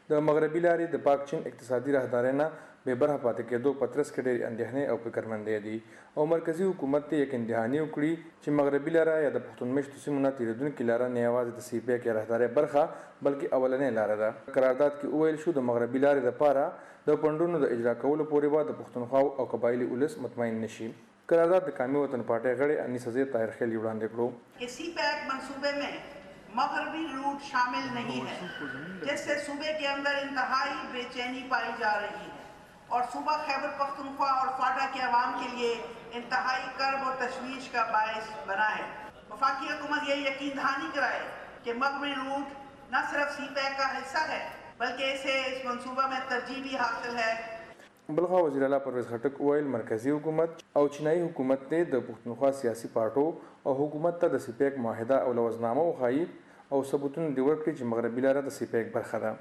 د مغربي لارې د پاک چین اقتصادي راهدارۍ نه بې برخه پاتې کېدو په ترڅ کې ډېرې اندېښنې او فکرمندۍ دي او مرکزي حکومت ته یقین دهاني وکړي چې مغربي لاره یا د پښتون مېشتو سیمو نه تېرېدونکې لاره نه یوازې د سی پیک یا راهدارۍ برخه بلکې اولنۍ لاره ده. قرارداد کې وویل شو د مغربي لارې دپاره د پنډونو د اجرا کولو پورې به د پښتونخوا او قبایلي ولس مطمئن نشي. قرارداد د قومي وطن پارټۍ غړي انیس عزیز طاهر خیل وړاندې کړو. سی پیک منصوبے میں مغربی روٹ شامل نہیں ہے جس سے صوبے کے اندر انتہائی بے چینی پائی جا رہی ہے اور صوبہ خیبر پختونخوا اور فاٹا کے عوام کے لیے انتہائی کرب اور تشویش کا باعث بنا ہے. وفاقی حکومت یہ یقین دہانی کرائے کہ مغربی روٹ نہ صرف سی پیک کا حصہ ہے بلکہ اسے اس منصوبہ میں ترجیح بھی حاصل ہے. بلخوا وزیر اعلی پرویز خټک وویل مرکزی حکومت او چینایي حکومت ته د پښتونخوا سیاسي پارټو او حکومت ته د سی پیک معاهده او لوزنامه وښایي او ثبوتونه دې ورکړي چې مغربي لاره د سی پیک برخه ده.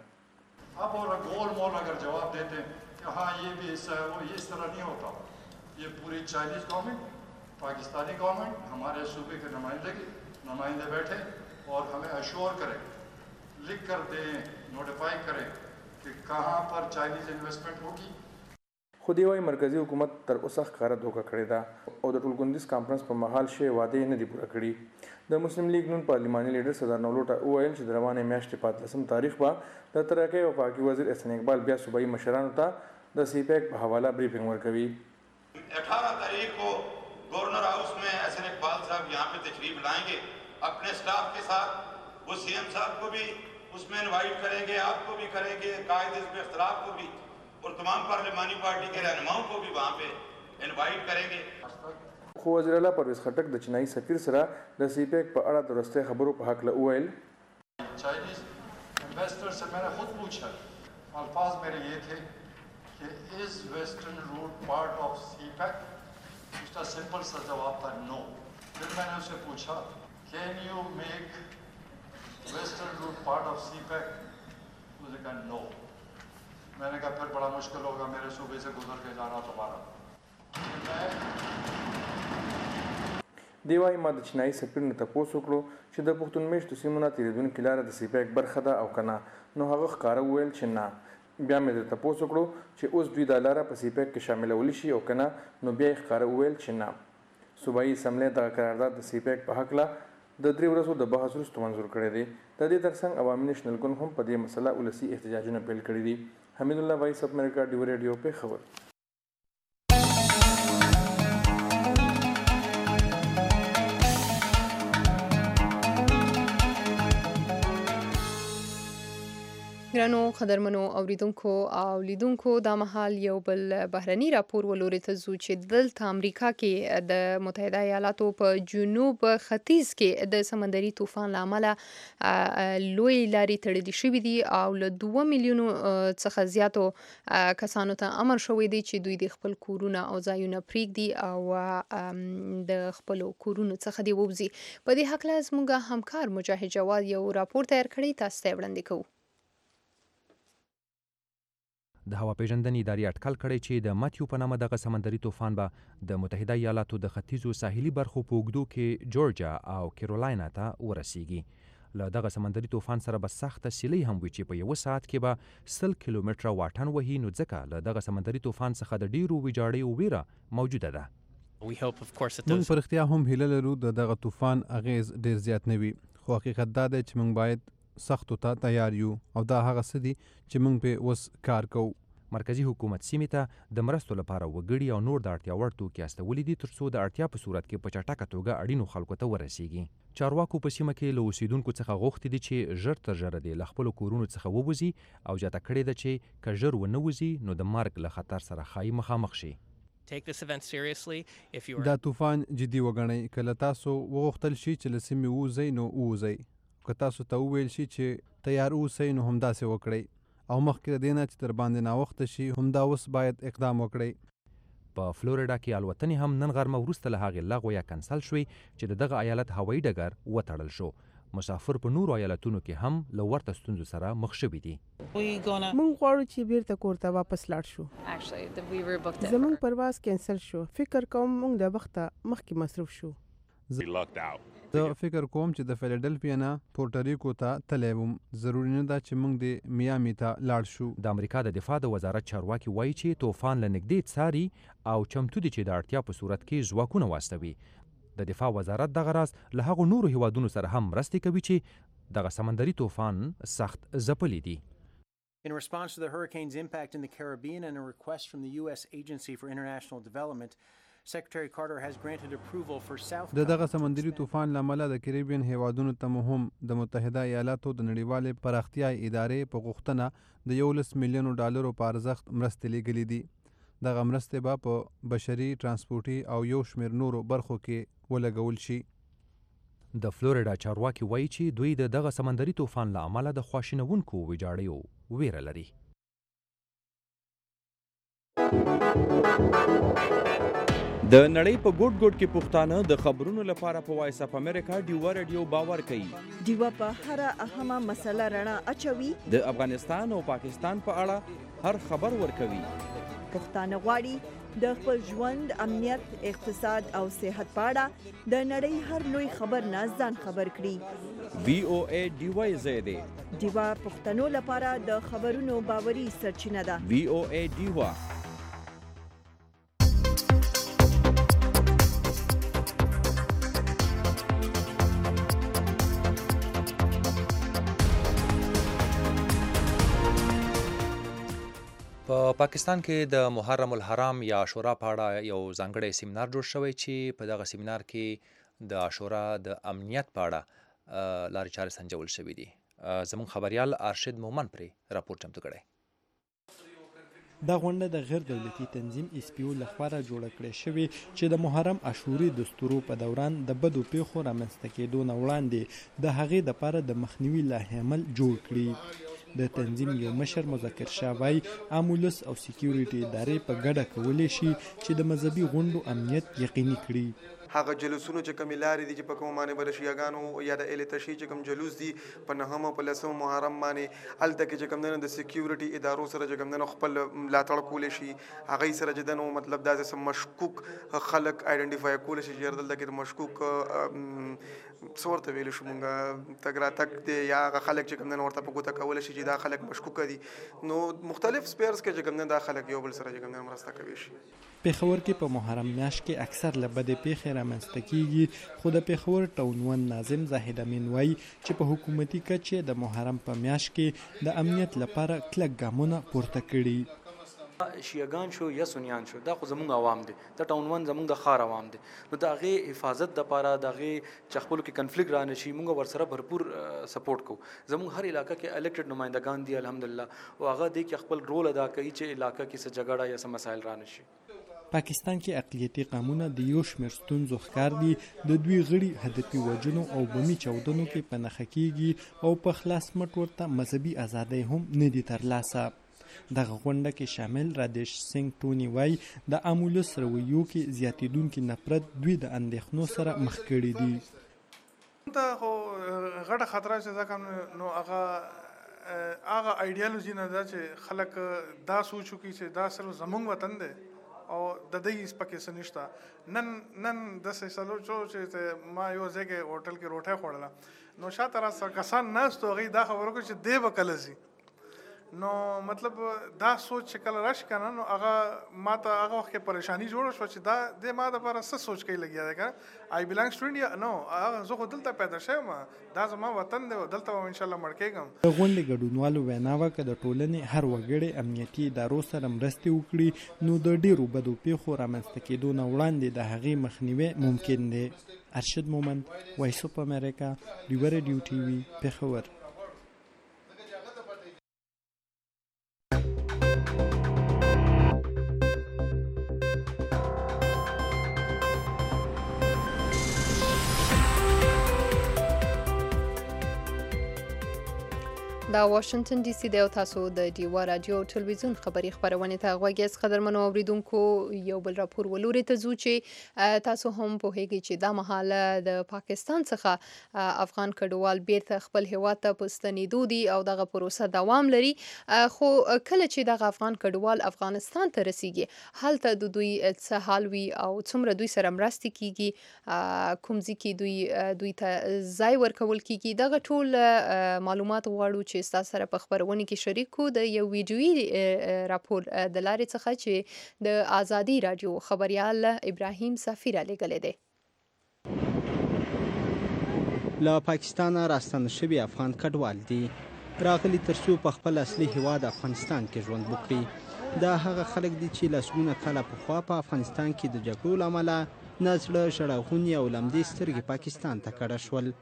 اب اور گول مول اگر جواب دیتے ہیں کہ ہاں یہ بھی اس اس طرح نہیں ہوتا, یہ پوری چائنیز گورنمنٹ پاکستانی گورنمنٹ ہمارے صوبے کے نمائندگی نمائندے بیٹھے اور ہمیں اشور کریں, لکھ کر دیں, نوٹیفائی کریں کہ کہاں پر چائنیز انویسٹمنٹ ہوگی. خو دی وايي مرکزي حکومت تر اوسه ښکاره دوکه کړې ده او د ټولګونیز کانفرنس په مهال شوې وعدې نه دي پوره کړي. د مسلم لیگ نون پارلماني لیډر سردار نولوټه وویل چې د روانې میاشتې په اتلسم تاریخ به د ترقۍ او پاکي وزیر احسان اقبال بیا صوبایي مشرانو ته د سی پیک په حواله بریفنګ ورکوي. اٹھارہ تاریخ کو گورنر ہاؤس میں احسان اقبال صاحب یہاں پہ تشریف لائیں گے اپنے اسٹاف کے ساتھ. وہ سی ایم صاحب کو بھی اس میں انوائٹ کریں گے, آپ کو بھی کریں گے, قائد حزب اختلاف کو بھی اور تمام پارلیمانی پارٹی کے رہنماؤں کو بھی وہاں پہ انوائٹ کریں گے. خو وزیر اعلی پرویز خټک د چینایي سفیر سره د سی پیک په اړه د وروستۍ خبرو په هکله وویل. چائنیز انویسٹر سے میں نے خود پوچھا, الفاظ میرے یہ تھے کہ از ویسٹرن روٹ پارٹ آف سی پیک. اس کا سمپل سا جواب تھا نو. پھر میں نے اسے پوچھا کین یو میک ویسٹرن روٹ پارٹ آف سی پیک, اس نے کہا نو. میں نے کہا پھر بڑا مشکل ہوگا میرے صوبے سے گزر کے جانا دوبارہ. دی وايي ما د چینایي سفیر نه تپوس وکړو چې د پښتون مېشتو سیمو نه تېرېدونکې لاره د سی پیک برخه ده او که نه, نو هغه ښکاره وویل چې نه. بیا مې درته تپوس وکړو چې اوس دوی دا لاره په سی پیک کې شاملولی شي او که نه, نو بیا یې ښکاره وویل چې نه. صوبایي اسمبلۍ دغه قرارداد د سی پیک په هکله د درې ورځو د بحث وروسته منظور کړی دی. د دې ترڅنګ عوامي نیشنل ګوند هم په دې مسله ولسي احتجاجونه پیل کړي دي. حمید الله وایس اف امریکا ډیو ریډیو پېښور. ګرانو قدرمنو اوریدونکو او لیدونکو دا مهال یو بل بهرني راپور ولوري ته ځو چې دلته امریکا کې د متحده ایالاتو په جنوب ختیځ کې د سمندري طوفان له امله لوی لارې تړلې شوې دي او له دوه میلیونو څخه زیاتو کسانو ته امر شوی دی چې دوی د خپل کورونه او ځایونه پرېږدي او د خپلو کورونو څخه دې ووځي. په دې هکله زموږ همکار مجاهد جواد یو راپور تیار کړی, تاسو ته وړاندې کوو. د هوا پیژندنې ادارې اټکل کړی چې د ماتیو په نامه دغه سمندري طوفان به د متحده ایالاتو د ختیځو ساحلي برخو په اوږدو کې جورجیا او کیرولاینا ته ورسیږي. له دغه سمندري طوفان سره به سخته سیلۍ هم وي چې په یوه ساعت کې به سل کیلومتره واټن وهي, نو ځکه له دغه سمندري طوفان څخه د ډیرو ویجاړیو ویره موجوده ده. موږ په رښتیا هم هیله لرو د دغه طوفان اغیز ډیر زیات نه وي, خو حقیقت دا دی چې موږ باید سختو ته تیار یو او دا هغه څه دي چې موږ پې اوس کار کوو. مرکزی حکومت سیمې ته د مرستو لپاره وګړي او نور د اړتیا وړ توکي استولي دي تر څو د اړتیا په صورت کې په چټکه توګه اړینو خلکو ته ورسیږي. چارواکو په سیمه کې له اوسیدونکو څخه غوښتي دي چې ژر تر ژره دې له خپلو کورونو څخه ووځي او زیاته کړې ده چې که ژر ونه وځي نو د مرګ له خطر سره ښایي مخامخ شي. دا طوفان جدي وګڼئ. کله تاسو وغوښتل شي چې له سیمې ووځئ نو ووځئ, که تاسو ته وویل شي چې تیار اوسئ نو همداسې وکړئ, او مخکې د دې نه چې تر باندې ناوخته شي همدا اوس باید اقدام وکړئ. په فلوریډا کې الوتنې هم نن غرمه وروسته له هغې لغوه یا کنسل شوې چې د دغه ایالت هوایي ډګر وتړل شو. مسافر په نورو ایالتونو کې هم له ورته ستونزو سره مخ شوي دي. موږ غواړو چې بیرته کور ته واپس لاړ شو. زموږ پرواز کینسل شو. فکر کوم موږ د وخته مخکې مصروف شو. زه فکر کوم چې د فیلډلفیا نه پورټریکو ته تللی وم. ضروري نه ده چې موږ د میامي ته لاړ شو. د امریکا د دفاع د وزارت چارواکي وایي چې طوفان له نږدې څاري او چمتو دي چې د اړتیا په صورت کې ځواکونه واستوي. د دفاع وزارت دغه راز له هغو نورو هیوادونو سره هم مرستې کوي چې دغه سمندري طوفان سخت ځپلي دي. In response to the hurricane's impact in the Caribbean and a request from the U S Agency for International Development, Secretary Carter has granted approval for South د دغه سمندري طوفان لامل د کریبین هیوادونو ته هم د متحده ایالاتو د نړیوالې پراختیا ادارې په غوښتنه د یولس میلیونو ډالرو په ارزښت مرستې لیږلي دي. دغه مرستې به په بشري، ترانسپورټي او یو شمېر نورو برخو کې ولګول شي. د فلوریډا چارواکي وایي چې دوی د دغه سمندري طوفان له امله د خواشینونکو ویجاړیو ویره لري. د نړۍ په ګوټ ګوټ کې پښتانه د خبرونو لپاره په وایس اپ امریکا ډیوا رادیو باور کوي. ډیوا په هر اهمه مسله رڼا اچوي. د افغانستان او پاکستان په اړه هر خبر ورکوي. پښتانه غواړي د خپل ژوند، امنیت، اقتصاد او صحت په اړه د نړۍ هر لوی خبر نه ځان خبر کړي. وی او ای ډیوا زیاده ډیوا پښتنو لپاره د خبرونو باوري سرچینه ده. وی او ای ډیوا. په پاکستان کې د محرم الحرام یا عاشورا په اړه یو ځانګړی سیمینار جوړ شوی چې په دغه سیمینار کې د عاشورا د امنیت په اړه لارې چارې سنجول شوي دي. زموږ خبریال ارشد مومن پرې راپور چمتو کړی. دا غونډه د غیر دولتي تنظیم اس پی او لخوا را جوړه کړې شوې چې د محرم عاشوري دستورو په دوران د بدو پیښو رامنځته کېدو نه وړاندې د هغې دپاره د مخنیوي لایحه عمل جوړ کړي. د تنظیم یو مشر مذکر شاه وایي امولس او سکیورټي ادارې په ګډه کولی شي چې د مذهبي غونډو امنیت یقیني کړي. هغه جلوسونو چې کومې لارې دي چې په کوم باندې به د شیعاګانو یا د اهل تشیع چې کوم جلوس دي په نهم او په لسم محرم باندې هلته کې چې کوم دی نو د سکیورټي ادارو سره چې کوم دی نو خپل ملاتړ کولی شي. هغوی سره چې دی نو مطلب دا چې مشکوک خلک آیډنټیفای کولی شي چې دلته کې د مشکوک څه ورته ویلی شو مونږ تګ راتګ دی یا هغه خلک چې کوم دی نو ورته په ګوته کولی شي چې دا خلک مشکوکه دي. نو مختلف سپیرز کې چې کوم دی دا خلک یو بل سره چې کوم دی مرسته کوي شي. پېښور کې په محرم میاشت کې اکثر له بدې پیښې رامنځته کیږي، خو د پېښور ټاون ون ناظم زاهد امین وایي چې په حکومتي کچې د محرم په میاشت کې د امنیت لپاره کلک ګامونه پورته کړي. شیعاګان شو یا سنیان شو دا خو زمونږ عوام دي، د ټاون ون زمونږ د ښار عوام دي، نو د هغې حفاظت دپاره د هغې چې خپلو کې کنفلیکټ رانه شي موږ ورسره بھرپور سپورټ کوو. زمونږ هر علاقه کې الکټډ نمایندګان دي الحمدلله او هغه دی کې خپل رول ادا کوي چې علاقه کې څه جګړه یا څه مسایل رانه شي. پاکستان کې اقلیتي قومونه د یو شمېر ستونزو ښکار دي، د دوی غړي هدفي وژنو او بمي چاودنو کې په نښه کیږي او په خلاص مټ ورته مذهبي ازادۍ هم نه دي ترلاسه. دغه غونډه کې شامل رادیش سنگ ټوني وایي د امولس رویو کې زیاتېدونکي نفرت دوی د اندېښنو سره مخ کړي دي. ته خو غټه خطره چې دا کوم نو هغه هغه ایډیالوژي نه ده چې خلک دا سوچ وکړي چې دا صرف زمونږ وطن دی او د دې پکې څه نشته. نن نن داسې سلو چې ما یو ځای کې هوټل کې روټۍ خوړله نو شاته را کسان ناست هغوی دا خبره وکړه چې دی به کله ځي. نو مطلب دا سوچ چې کله راشي که نه نو هغه ما ته هغه وخت کې پریشاني جوړه شوه چې دا د ما دپاره څه سوچ کوي لګیا دی که آی بلانګس ټو انډیا. نو هغه زه خو دلته پیدا شوی یم، دا زما وطن دی او دلته به انشاءالله مړ کېږم. د غونډې ګډونوالو وینا وه که د ټولنې هر وګړی امنیتي ادارو سره مرستې وکړي نو د ډېرو بدو پیښو رامنځته کېدو نه وړاندې د هغې مخنیوی ممکن دی. ارشد مومند، وایس اف امریکا، ډیوا رادیو ټي وي، پېښور. دا واشنگټن ډي سي دی او تاسو د ډیوا رادیو ټلویزیون خبري خبرونه ته غوږ یاست. قدرمنو اوریدونکو یو بل راپور ولوري ته ځو چې تاسو هم پوهیږئ چې دا مهاله د پاکستان څخه افغان کډوال بیرته خپل هیواد ته په ستنېدو دي او دغه پروسه دوام لري، خو کله چې دغه افغان کډوال افغانستان ته رسیږي هلته د دوی څه حال وي او څومره دوی سره مرستې کیږي، کوم ځای کې دوی دوی ته ځای ورکول کیږي، دغه ټول معلومات غواړو چې ستاسو سره په خبرونه کې شریک کړو د یو ویډیویي راپور د لارې څخه چې د آزادي رادیو خبریال ابراهیم سفیر علیګلې دی. له پاکستانه راستنه شوي افغان کډوال دي راغلي ترڅو په خپل اصلي هیواد افغانستان کې ژوند وکړي. دا هغه خلک دي چې لسګونه کاله پخوا په افغانستان کې د جګړو له امله نه زړه ژړغوني او لمدې سترګې پاکستان ته کډه شول.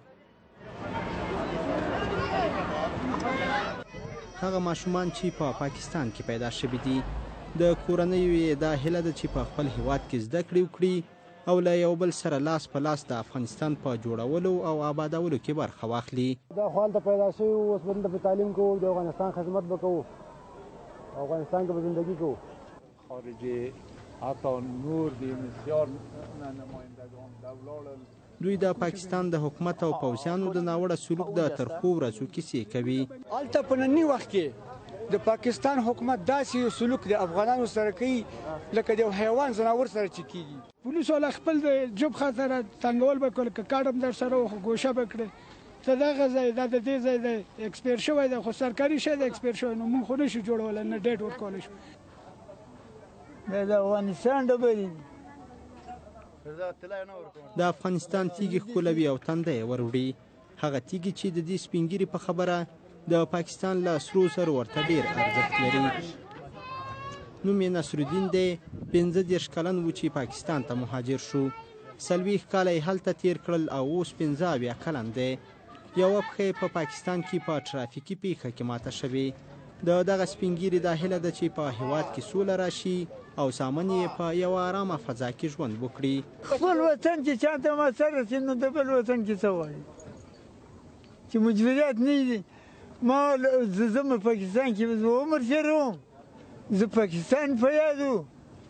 هغه ماشومان چې په پاکستان کې پیدا شوي دي د کورنیو یې دا هیله ده چې په خپل هیواد کې زده کړې وکړي او له یو بل سره لاس په لاس د افغانستان په جوړولو او آبادولو کې برخه واخلي. دا خو هلته پیدا شوي اوس به دلته تعلیم کوو، د افغانستان خدمت به کوو، افغانستان کې به زندگی کوو. خارجي حتی نور دي بسیار نمایندگان دا ولاړل. دوی د پاکستان د حکومت او پوځیانو د ناوړه سلوک د ترخو ورځو کیسې کوي. هلته په ننني وخت کې د پاکستان حکومت داسې یو سلوک د افغانانو سره کوي لکه د یو حیوان ځناور سره چې کیږي. پولیسو له خپل د جوب خاطر تنګول به کول که کارډم در سره خو ګوشه به کړې ته دغه ځای دا د دې ځای د ایکسپیر شوی دی خو سرکاري شی د ایکسپیر شوی نو موږ خو نشو جوړولی نه ډیټ ورکولی شو. دا د افغانستان ډبرې دي. د افغانستان تیږې ښکلوي او تنده یې وروړي. هغه تیږې چې د دې سپینګیري په خبره د پاکستان له سرو زرو ورته ډېر ارزښت لري. نوم یې نصرالدین دی، پنځه دېرش کلن و چې پاکستان ته مهاجر شو. څلوېښت کاله یې هلته تېر کړل او اوس پنځه اویا کلن دی. یوه پښه یې په پاکستان کې په ټرافیکي پیښه کې ماته شوې. د دغه سپینګیري دا هیله ده چې په هیواد کې سوله راشي او سامن یې په یو آرامه فضا کې ژوند وکړي. خپل وطن چې چاته مسر رسي نو د بل وطن کې څه وایي چې مجبوریت نه دي. ما زه زه پاکستان کې زه عمر تېروم، زه پاکستان په یاد و.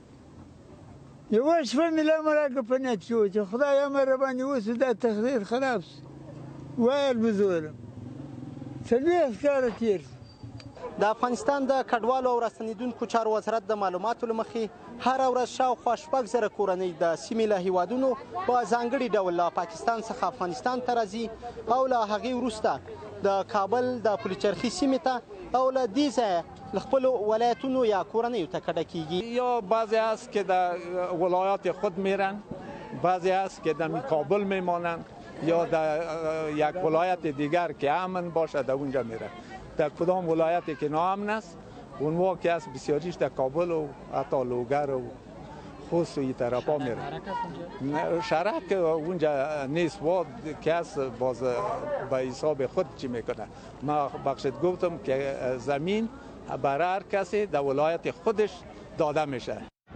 یوه شپه مې لا مراکه په نیت کې و چې خدای امر راباندې وسو دا تقدیر خراب سو ویل به زه ولم. څلوېښت کاله تېر سو. د افغانستان د کډوالو او راستنېدونکو چارو وزارت د معلوماتو له مخې هره ورځ شاوخوا شپږ زره کورنۍ د سیمې له هیوادونو په ځانګړي ډول له پاکستان څخه افغانستان ته راځي او له هغې وروسته د کابل د پلچرخي سیمې ته او له دې ځایه له خپلو ولایتونو یا کورنیو ته کډه کیږي. یا بعضی هست که در ولایات خود میرن، بعضی هست که در کابل میمانند یا در یک ولایت دیگر که امن باشه در اونجا میرن. در کدام ولایتی که ناامن است اون که است بسیاریش در کابل و حتی لوگر و خوست و این طرفا میره. شرک اونجا نیست و که است باز به حساب خود چی میکنه. ما بخشت گفتم که زمین برای هر کسی در ولایت خودش داده میشه.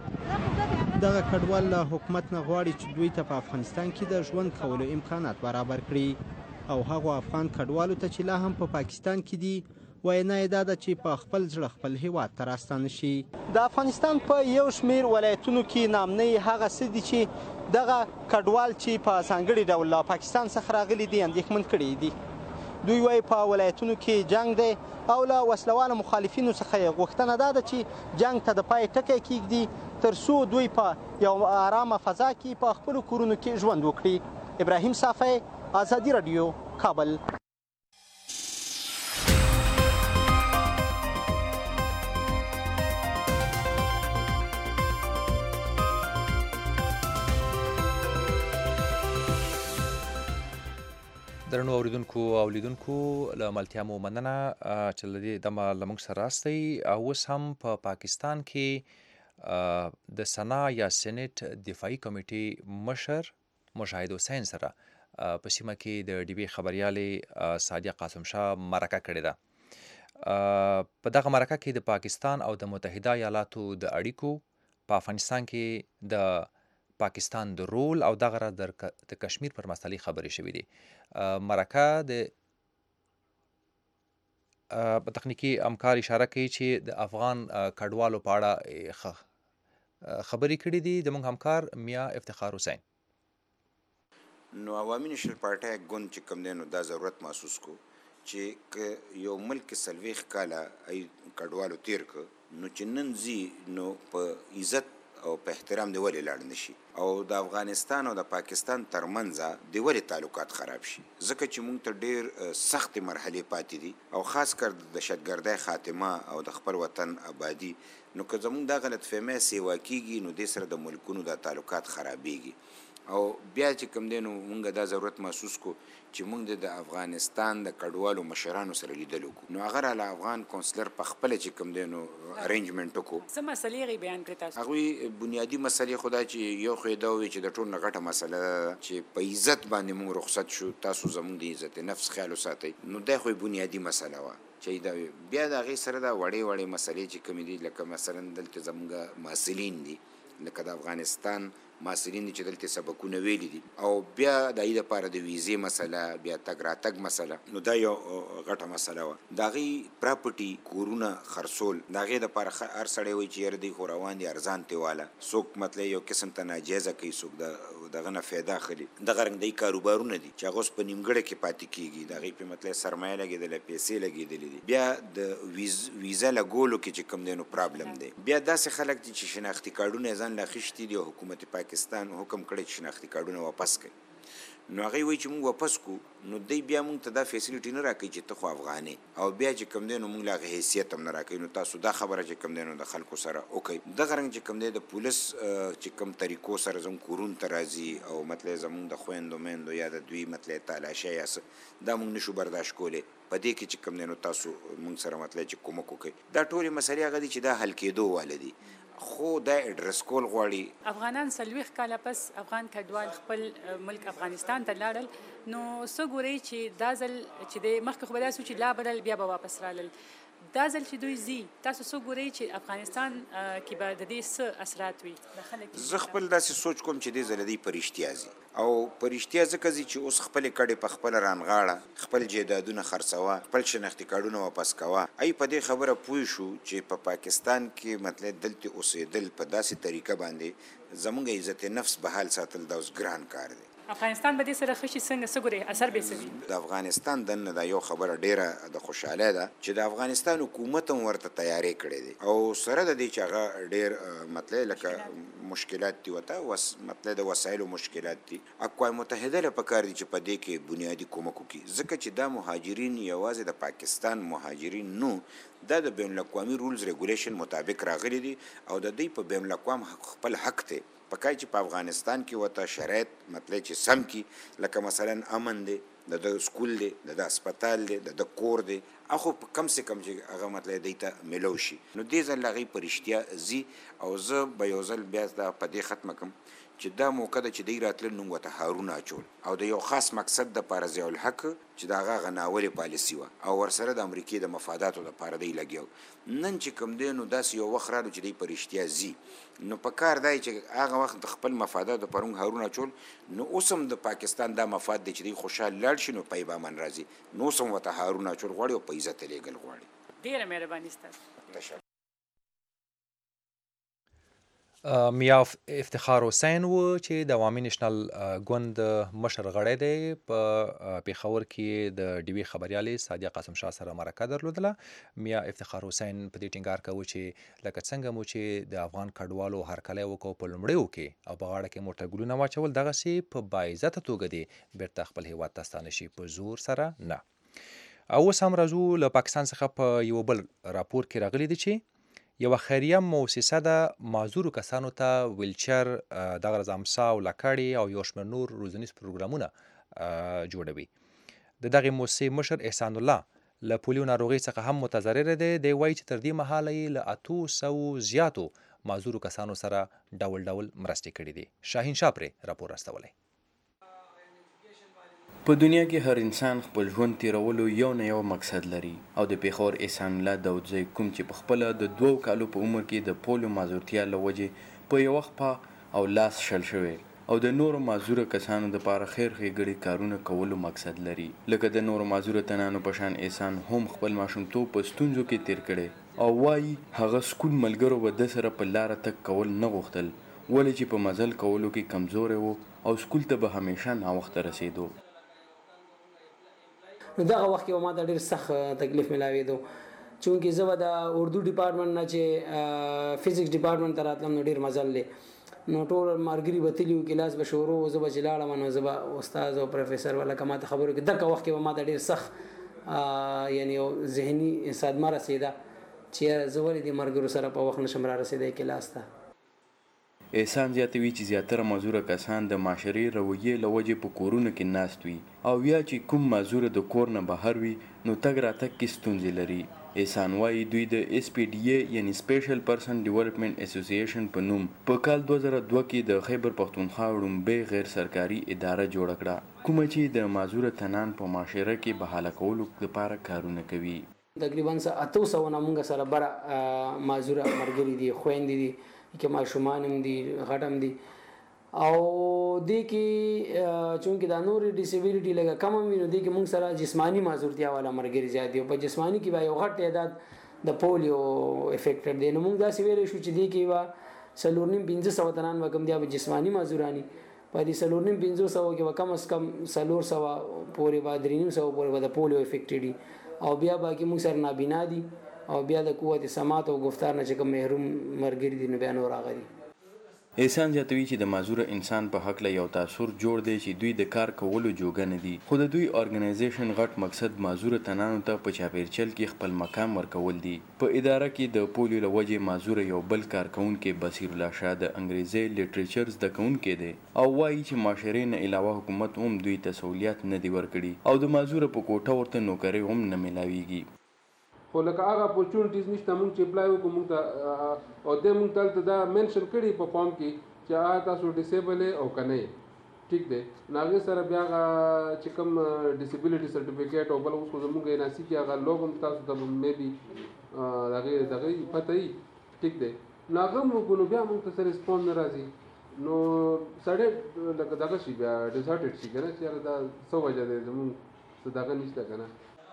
دغه کډوال له حکومت نه غواړي چې دوی ته په افغانستان کې د ژوند کولو امکانات برابر کړي او هغو افغان کډوالو ته چې لا هم په پاکستان کې دي وینا یې دا ده چې په خپل زړه خپل هیواد ته راستانه شي. د افغانستان په یو شمېر ولایتونو کې نامنۍ هغه څه دي چې دغه کډوال چې په ځانګړي ډول له پاکستان څخه راغلي دي اندېښمن کړي دي. دوی وایي په ولایتونو کې جنګ دی او له وسلوالو مخالفینو څخه یې غوښتنه دا ده چې جنګ ته د پای ټکی کېږدي تر څو دوی په یو آرامه فضا کې په خپلو کورونو کې ژوند وکړي. ابراهیم صافی، آزادي رادیو، کابل. درنو اوریدونکو او لیدونکو له ملتیا مو مننه چې له دې دمه له موږ سره راستئ. اوس هم په پاکستان کې د سنا یا سینټ دفاعي کمیټې مشر مشاهد حسین سره په سیمه کې د ډي بي خبریالې سادیه قاسم شاه مرکه کړې ده. په دغه مرکه کې د پاکستان او د متحده ایالاتو د اړیکو، په افغانستان کې د پاکستان د رول او دغه د کشمیر پر مسلې خبرې شوې دي. مرکه د په تخنیکی امکار اشاره کوي چې د افغان کډوالو په اړه خبرې کړې دي زموږ همکار میا افتخار حسین. نو عوامي نیشنل پارټي ګوند چې کوم دی نو دا ضرورت محسوس کو چې یو ملک څلوېښت کاله ای کډوالو تیر که نو چې نن ځي نو په عزت او په احترام دی ولې لاړ نه شي او د افغانستان او د پاکستان ترمنځ دی ولې تعلقات خراب شي ځکه چې موږ ته ډېر سختې مرحلې پاتې دي او خاص کر د دهشتګردۍ خاتمه او د خپل وطن آبادي نو که زموږ دا غلط فهمۍ سیوا کېږي نو دې سره د ملکونو دا تعلقات خرابېږي او بیا چې کوم دی نو موږ دا ضرورت محسوس کو چې موږ د افغانستان د کډوالو مشرانو سره لیدل وکړو نو هغه راله افغان کونسلر په خپله چې کوم دی نو ارینجمنټ وکړو څه مسلې هغې بیان کړې تاسو هغوی بنیادي مسلې خو دا چې یو خو یې دا ووایي چې د ټول نه غټه مسله ده چې په عزت باندې موږ رخصت شو تاسو زموږ د عزت نفس خیال وساتئ نو دا خو بنیادي مسله وه چې دا بیا د هغې سره دا وړې وړې مسلې چې کومې دي لکه مثلا دلته زموږ محصلین دي لکه د افغانستان محصلین دي چې دلته سبقونه ویلي دي او بیا د هغې دپاره د ویزې مسله بیا تګ راتګ مسله نو دا یو غټه مسله وه د هغې پراپرټي کورونه خرڅول د هغې دپاره هر سړی وایي چې یاره دی خو روان دي ارزان تېواله څوک مطلب یو قسم ته ناجیزه کوي څوک د دغه نه فایده اخلي دغه رنګ دی کاروبارونه دي چې هغه اوس په نیمګړه کې پاتې کېږي د هغې پې مطلب سرمایه لګېدله پیسې لګېدلې دي بیا د ویز ویزه لګولو کې چې کوم دی نو پرابلم دی بیا داسې خلک دي چې شناختي کارډونه یې ځان له اخیستي دي او حکومت پاکستان حکم کړی چې شناختي کارډونه واپس کړي نو هغوی وایي چې موږ واپس کړو نو دی بیا موږ ته دا فیسیلیټي نه راکوي چې ته خو افغانې او بیا چې کوم دی نو موږ له هغې حیثیت هم نه راکوي نو تاسو دا خبره چې کوم دی نو د خلکو سره وکړئ دغه رنګ چې کوم دی د پولیس چې کوم طریقو سره زموږ کورونو ته راځي او مطلب زموږ د خویندو میندو یا د دوی مطلب تالاشۍ یا څه دا موږ نشو برداشت کولی په دې کې چې کوم دی نو تاسو موږ سره مطلب چې کومک وکړئ دا ټولې مسلې هغه دي چې دا حل کېدو واله دي خو دا اډرس کول غواړي افغانان څلوېښت کاله پس افغان کډوال خپل ملک افغانستان ته لاړل نو څه ګورئ چې دا ځل چې دی مخکې خو به داسې و چې لا بلل بیا به واپس رالل دا ځل چې دوی ځي تاسو څه ګورئ چې افغانستان کې به د دې څه اثرات وي زه خپل داسې سوچ کوم چې دې ځله دوی په رښتیا ځي او په رښتیا ځکه ځي چې اوس خپلې کډې په خپله رانغاړه خپل جایدادونه خرڅوه خپل شناختي کارډونه واپس کوه ای په دې خبره پوه شو چې په پاکستان کې مطلب دلته اوسېدل په داسې طریقه باندې زموږ عزت نفس بحال ساتل دا اوس ګران کار دی افغانستان به دې سره ښه شي څنګه څه ګورئ اثر به څه وي د افغانستان دننه دا یو خبره ډیره د خوشحالۍ ده چې د افغانستان حکومت هم ورته تیاری کړی دی او سره د دې چې هغه ډیر مطلب لکه مشکلات دي ورته مطلب د وسایلو مشکلات دي اقوام متحده له پکار دي چې په دې کې بنیادي کومک وکړي ځکه چې دا مهاجرین یوازې د پاکستان مهاجرین نو دا د بین الاقوامي رولز ریګولیشن مطابق راغلي دي او د دوی په بین الاقوام خپل حق دی پکای چې په افغانستان کې وته شرایط مطلب چې سم کی لکه مثلا امن دی د سکول دی د هسپتال دی د کور دی اخو کم سے کم چې هغه مطلب دی ته ملو شي نو دې ځل هغې په رښتیا ځي او زه به یو ځل بیا دا په دې ختمه کړم چې دا موقع ده چې دی راتلل نوم ورته هارونه اچول او د یو خاص مقصد دپاره ضیاء الحق چې د هغه هغه ناولې پالیسي وه او ورسره د امریکې د مفاداتو دپاره دی لګیا نن چې کوم دی نو داسې یو وخت راغلو چې دی په رښتیا ځي نو په کار دی چې هغه وخت د خپل مفاداتو دپاره هم هارونه اچول نو اوس هم د پاکستان دا مفاد دی چې دی خوشحال لاړ شي نو پی به امن راځي نو اوس هم ورته هارونه اچول غواړي او په عزت یې لېږل غواړي ډېره مهرباني ستاسو میا افتخار حسین و چې د عوامي نیشنل ګوند مشر غړی دی په پېښور کې د ډي وي خبریالې سادیه قاسم شاه سره مرکه درلودله میا افتخار حسین په دې ټینګار کوي چې لکه څنګه مو چې د افغان کډوالو هرکلی وکړو په لومړیو کې او په غاړه کې مو ټګلونه واچول دغسې په باعزته توګه دی بیرته خپل هیواد ته ستانه شي په زور سره نه او اوس هم راځو له پاکستان څخه په یو بل راپور کې راغلی دی چې یوه خیریه موسسه ده معذورو کسانو ته ویلچر دغه راز امسا او لکړې او یو شمېر نور روزنیز پروګرامونه جوړوي د دغې موسسې مشر احسان الله له پولیو ناروغۍ څخه هم متضرره دی دی وایي چې تر دې مهاله یې له اتو سوو زیاتو معذورو کسانو سره ډول ډول مرستې کړي دي شاهین شاه پرې راپور راستولی په دنیا کې هر انسان خپل ژوند تیرولو یو نه یو مقصد لري او د پېښور احسان الله داودزی کوم چې په خپله د دوو کالو په عمر کې د پولیو معذورتیا له وجې په یو وخت پا او لاس شل شوی او د نورو معذوره کسانو لپاره خیر ښېګړې کارونه کولو مقصد لري. لکه د نورو معذوره تنانو په شان احسان هم خپل ماشومتوب په ستونزو کې تیر کړی او وایي هغه سکول ملګرو به د سره په لاره تګ کول نه غوښتل ولې چې په مزل کولو کې کمزوری و او سکول ته به همیشه ناوخته رسېدو. نو دغه وخت کې ما ته ډېر سخت تکلیف میلاوېدو چونکې زه به د اردو ډپارټمنټ نه چې فزیکس ډپارټمنټ ته راتلم نو ډېر مزل دی. نو ټول ملګري به تلي وو کلاس به شروع و زه به چې لاړم نو زه به استاد او پروفیسر ولکه ما ته خبرو کې دغه وخت کې به ما ته ډېر سخت یعنی یو ذهني صدمه رسېده چې زه ولې دې ملګرو سره په وخت نشم را رسېدی کلاس ته. احسان زیاتوي چې زیاتره معذوره کسان د معاشرې رویې له وجې په کورونو کې ناست وي او یا چې کوم معذوره د کور نه بهر وي نو تګ راتګ کې ستونزې لري. احسان وایي دوی د اس پی ډي اے یعنی سپیشل پرسن ډیولپمنٹ اسوسییشن په نوم په کال دوه زره دوه کې د خیبر پښتونخوا وړومبۍ غیر سرکاري اداره جوړه کړه کومه چې د معذوره تنان په معاشره کې بحاله کولو لپاره کارونه کوي. تقریبا اته سوه نه موږ سره بره معذوره ملګري دي خویندې دي کې ماشومان هم دي غټ هم دي او دې کې چونکې دا نور ډیسیبیلیټي لږه کم هم وي نو دې کې موږ سره جسماني معذورتیا والا ملګري زیات دي او په جسماني کې به یو غټ تعداد د پولیو افیکټډ دی. نو موږ داسې ویلی شو چې دې کې به څلور نیم پنځه سوه تنان به کوم دي به جسماني معذوراني په دې څلور نیم پنځه سوو کې به کم از کم څلور سوه پورې به درې نیم سوه پورې به د پولیو افیکټډ دي او بیا باقي موږ سره نابینا دي او بیا د قوت سماعت او گفتار نه چې کوم محروم مرګري دي نو بیا نور راغلي. احسان زیاتوي چې د معذوره انسان په حق له یو تاثر جوړ دی چې دوی د کار کولو جوګه نه دي خو د دوی ارګنایزیشن غټ مقصد معذوره تنانو ته په چاپیرچل کې خپل مقام ورکول دي. په اداره کې د پولیو له وجې معذوره یو بل کارکونکي بصیر الله شاه د انګریزي لیټریچر زده کوونکی دی او وایي چې معاشرې نه علاوه حکومت هم دوی ته سہولیات نه دي ورکړي او د معذوره په کوټه ورته نوکري هم نه میلاویږي. خو لکه هغه اپورچونټیز نشته موږ چې اپلای وکړو موږ ته او دې موږ دلته دا مینشن کړي په فارم کې چې هغه تاسو ډیسیبل او که نه یې ټیک دی نو هغې سره بیا هغه چې کوم ډیسیبلیټي سرټیفیکیټ او بل اوس خو زموږ این آر سي کې هغه لوګ هم تاسو ته میبي د هغې د هغې پته وي ټیک دی نو هغه هم وکړو نو بیا موږ ته څه ریسپونډ نه راځي نو سړی لکه دغه شي بیا ډیزارټډ شي که نه چې یاره دا څه وجه دی زموږ څه دغه نشته که نه.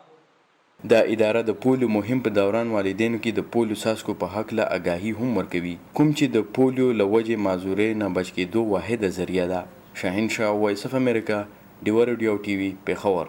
دا اداره د پولیو مهم په دوران والدینو کې د پولیو څاڅکو په هکله آګاهي هم ورکوي کوم چې د پولیو له وجې معذورۍ نه بچ کېدو واحده ذریعه ده. شاهین شاه وایس اف امریکا ډیوه ریډیو ټي وي پېښور.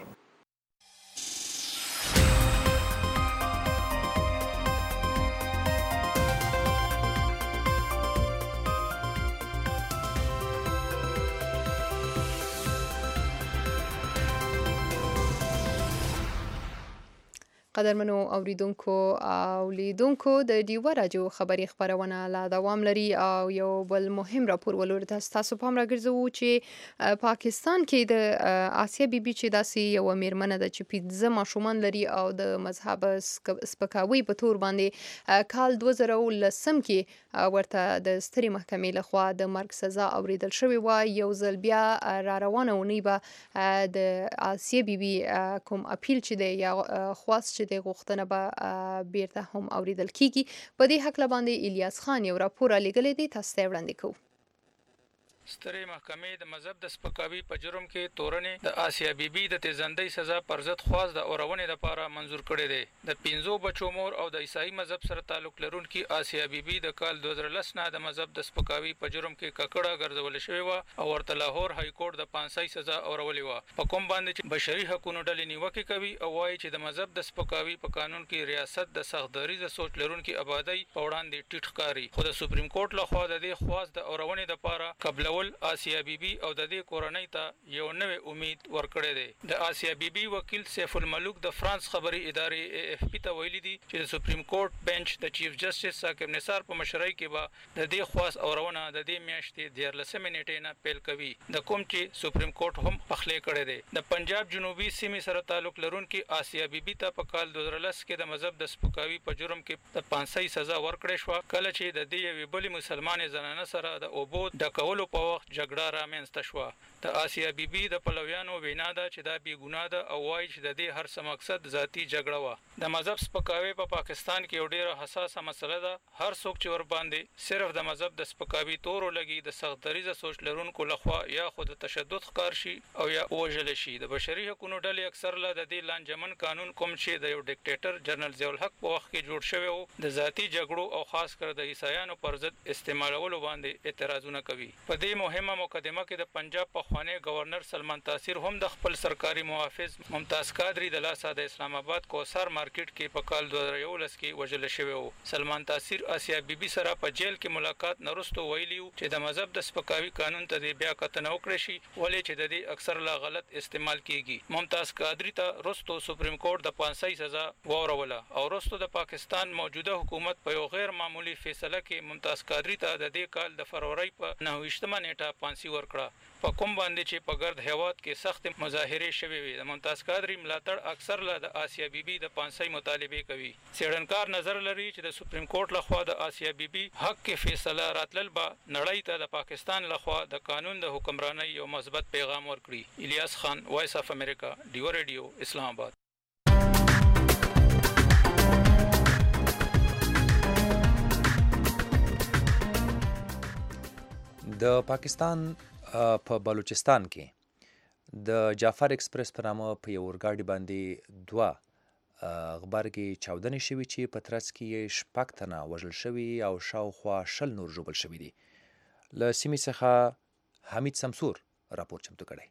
قدرمنو اوریدونکو او لیدونکو د ډیوه راډیو خبري خبرونه لا دوام لري او یو بل مهم راپور ولور تاسو پام راګرځو چې پاکستان کې د آسیا بیبي چې داسې یو میرمنه ده چې پنځه ماشومان لري او د مذهب سپکاوي په تور باندې کال دوه زره لسم کې ورته د سترې محکمې لخوا د مرګ سزا اوریدل شوې وه. یو ځل بیا را روانه اونۍ به د آسیا بیبي کوم اپیل چې دی یا خواست د غوښتنه به بیرته هم اوریدل کیږي. په دې هکله باندې الیاس خان یو راپور رالیږلی دی تاسو ته وړاندې کوو. سترې محکمې د مذهب د سپکاوي په جرم کې تورنې د آسیا بیبي د تیزندۍ سزا پر ضد خواست د اورونې لپاره منظور کړی دی. د پنځو بچو مور او د عیسائی مذهب سره تعلق لرونکي آسیا بیبي د کال دوه زره لس نه د مذهب د سپکاوي په جرم کې ککړه ګرځول شوې وه او ورته لاهور های کورټ د پانسۍ سزا اورولې وه په کوم باندې چې بشري حقوقو ډلې نیوکې کوي او وایي چې د مذهب د سپکاوي په قانون کې ریاست د سخت دریزه سوچ لرونکي آبادی په وړاندې ټیټ ښکاري. خو د سپریم کورټ لخوا د دې خواست د اورونې لپاره قبل آسیا بیبي او د دې کورنۍ ته یو نوې امید ورکړی دی. د آسیا بیبي وکیل سیف الملوک د فرانس خبري ادارې اے اف پی ته ویلي دي چې د سپریم کورټ بنچ د چیف جسټس ثاقب نثار په مشرۍ کې به د دې خواست اورونه د دې میاشتې دیارلسمې نیټې نه پیل کوي د کوم چې سپریم کورټ هم پخلی کړی دی. د پنجاب جنوبي سیمې سره تعلق لرونکي آسیا بیبي ته په کال دوه زره لس کې د مذهب د سپکاوي په جرم کې د پانسۍ سزا ورکړې شوه کله چې د دې یوې بلې مسلمانې زنانه سره د اوبو ډکولو په په وخت جګړه رامنځته شوه. د آسیا بیبي د پلویانو وینا ده چې دا بې ګناه ده او وایي چې د دې هر څه مقصد ذاتي جګړه وه. د مذهب سپکاوی په پا پاکستان کې یو ډیره حساسه مسله ده. هر څوک چې ور باندې صرف د مذهب د سپکاوي تورو لګي د سخت دریځه سوچ لرونکو لخوا یا خو د تشدد ښکار شي او یا وژل شي. د بشري حقوقو ډلې اکثر له د دې لانجمن قانون کوم چې د یو ډیکټیټر جنرال ضیاء الحق په وخت کې جوړ شوی و د ذاتي جګړو او خاص کر د عیسایانو پر ضد استعمالولو باندې اعتراضونه کوي. په دې مهمه مقدمه کې د پنجاب پخوانی گورنر سلمان تاثیر هم د خپل سرکاري محافظ ممتاز قادری د لاسه د اسلام آباد کوثر مارکیټ کې په کال دوه زره یولس کې وژل شوی و. سلمان تاثیر آسیا بیبي سره په جیل کې ملاقات نرستو ویلی چې د مذهب د سپکاوي قانون ته د بیا کتنه وکړي شي ولې چې د دې اکثر لا غلط استعمال کیږي. ممتاز قادری ته رستو سپریم کورټ د پانسۍ سزا واوروله او رستو د پاکستان موجوده حکومت په یو غیر معمولی فیصله کې ممتاز قادری ته د دې کال د فروری په نهه ویشتمه نیټه پانسي ورکړه په کوم باندې چې په ګرد هیواد کې سخت مظاهره شوې وي. د ممتاز قادری ملاتړ اکثر له د آسیا بیبي د پانسۍ مطالبه کوي. څېړنکار نظر لري چې د سپریم کورټ لخوا د آسیا بیبي حق کې فیصله راتلل به نړۍ ته د پاکستان لخوا د قانون د حکمرانۍ یو مثبت پیغام ورکړي. الیاس خان، وایس اف امریکا، ډیو ریډیو، اسلام آباد. د پاکستان په بلوچستان کې د جعفر ایکسپریس په نامه په یو اورګاډي باندې دوه غبرګې چاودنې شوي چې په ترڅ کې یې شپږ تنه وژل شوي او شاوخوا شل نور ژوبل شوي دي. له سیمې څخه حمید سمسور راپور چمتو کړی.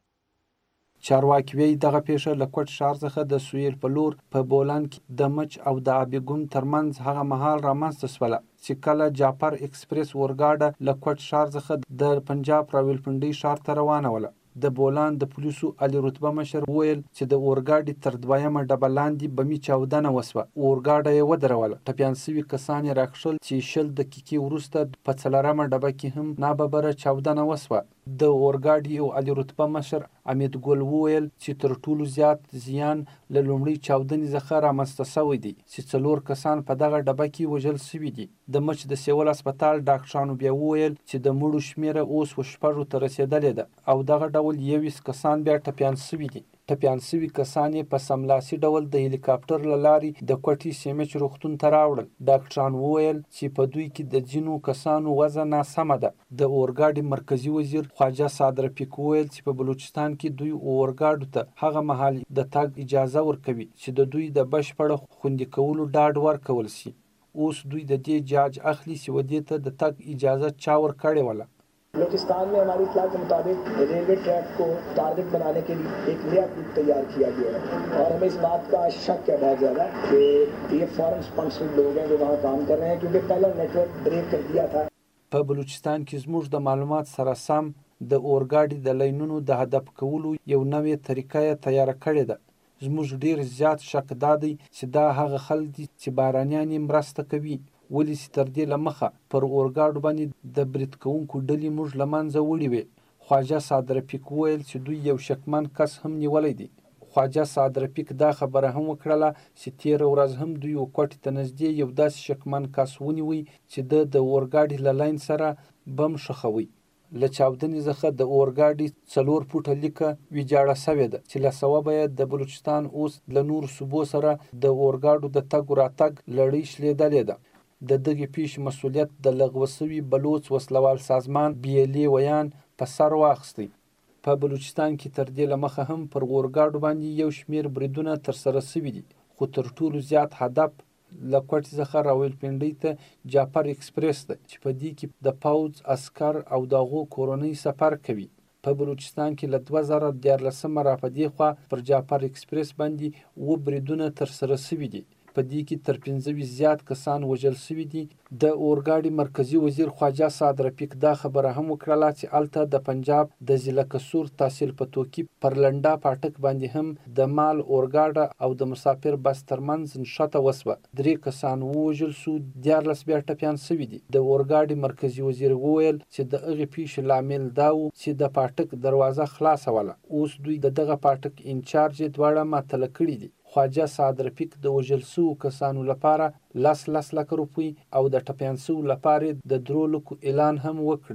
چارواکي وایي دغه پیښه له کوټ ښار څخه د سویل په لور په بولان کې د مچ او د ابيګون ترمنځ هغه مهال رامنځته شوله چې کله جعفر ایکسپریس اورګاډه له کوټ ښار څخه د پنجاب راولپنډۍ ښار ته روانه وله. د بولان د پولیسو علي رتبه مشر ویل چې د اورګاډي تر دویمه ډبه لاندې بمي چاودنه وسوه. اورګاډه یې ودروله. ټپیان سوي کسان یې راکښل چې شل دقیقې وروسته په څلورمه ډبه کې هم ناببره چاودنه وسوه. د اورګاډي او علي رتبه مشر امید ګل وویل چې تر ټولو زیات زیان له لومړۍ چاودنې څخه رامنځته شوی دی چې څلور کسان په دغه ډبه کې وژل شوي دي. د مچ د سیول هسپتال ډاکټرانو بیا وویل چې د مړو شمیره اوس و شپږو ته رسېدلې ده او دغه ډول یویشت کسان بیا ټپیان شوي دي. ټپیان شوي کسان یې په سملاسي ډول د هلیکاپټر له لارې د کوټې سیمچ روغتون ته راوړل. ډاکټران وویل چې په دوی کې د ځینو کسانو وضع ناسمه ده. د اورګاډي مرکزي وزیر خواجه صاد رفیق وویل چې په بلوچستان کې دوی اورګاډو ته هغه مهال د تګ اجازه ورکوي چې د دوی د بشپړه خوندي کولو ډاډ ورکول شي. اوس دوی د دې جاج اخلي چې ودې ته د تګ اجازه چا ورکړې وله. बलूचिस्तान में हमारी इत्तला के मुताबिक रेलवे ट्रैक को टारगेट बनाने के लिए एक नया ग्रुप तैयार किया गया है और हमें इस बात का शक है बहुत ज़्यादा कि ये फॉरेन स्पॉन्सर्ड लोग हैं जो वहाँ काम कर रहे हैं क्योंकि पहला नेटवर्क ब्रेक कर दिया था. په بلوچستان کې زموږ د معلومات سره سم د اورګاډي د لینونو د هدف کولو یو نوې طریقه یې تیاره کړې ده. زموږ ډیر زیات شک دا دی چې دا هغه خلک دي چې بارانیان یې مرسته کوي. ولې چې تر دې له مخه پر اورګاډو باندې د برید کوونکو ډلې موږ له منځه وړي وې. خواجه صاد رفیق ویل چې دوی یو شکمن کس هم نیولی دی. خواجه صاد رفیق دا خبره هم وکړله چې تېره ورځ هم دوی کوټې ته نږدې یو داسې شکمن کس ونیوی چې د د اورګاډي له لاین سره بم ښخوي. له چاودنې څخه د اورګاډي څلور فوټه لیکه ویجاړه سوې ده چې له سببه یې د بلوچستان اوس له نورو صوبو سره د اورګاډو د تګ راتګ لړۍ شلېدلې ده. د دغې پیښې مسؤلیت د لغوه شوي بلوچ وسلوال سازمان بي ال اې ویان په سر واخیستی. په بلوچستان کې تر دې له مخه هم پر اورګاډو باندې یو شمېر بریدونه ترسره شوي دي خو تر ټولو زیات هدف له کوټې څخه راولپنډۍ ته جعفر ایکسپریس ده چې په دې کې د پوځ عسکر او د هغو کورنۍ سفر کوي. په بلوچستان کې له دوه زره دیارلسمه را په دې خوا پر جعفر ایکسپریس باندې اووه بریدونه ترسره شوي دي. په دې کې تر پنځه ویشت زیات کسان وژل شوي دي. د اورګاډي مرکزي وزیر خواجه صاد رفیق دا خبره هم وکړله چې هلته د پنجاب د ضلع کسور تحصیل په توکي پر لنډا پاټک باندې هم د مال اورګاډه او د مسافر بس ترمنځ نښته وسوه. درې کسان ووژل شو، دیارلس بیا ټپیان شوي دي. د اورګاډي مرکزي وزیر وویل چې د هغې پیښې لامل دا و چې د پاټک دروازه خلاصه وله. اوس دوی د دغه پاټک انچارج یې دواړه معطله کړي دي. خواجه صاد رفیق د وژل شوو کسانو لپاره لس لس لکه روپۍ او د ټپیان شوو لپاره د درو لکو اعلان هم وکړي.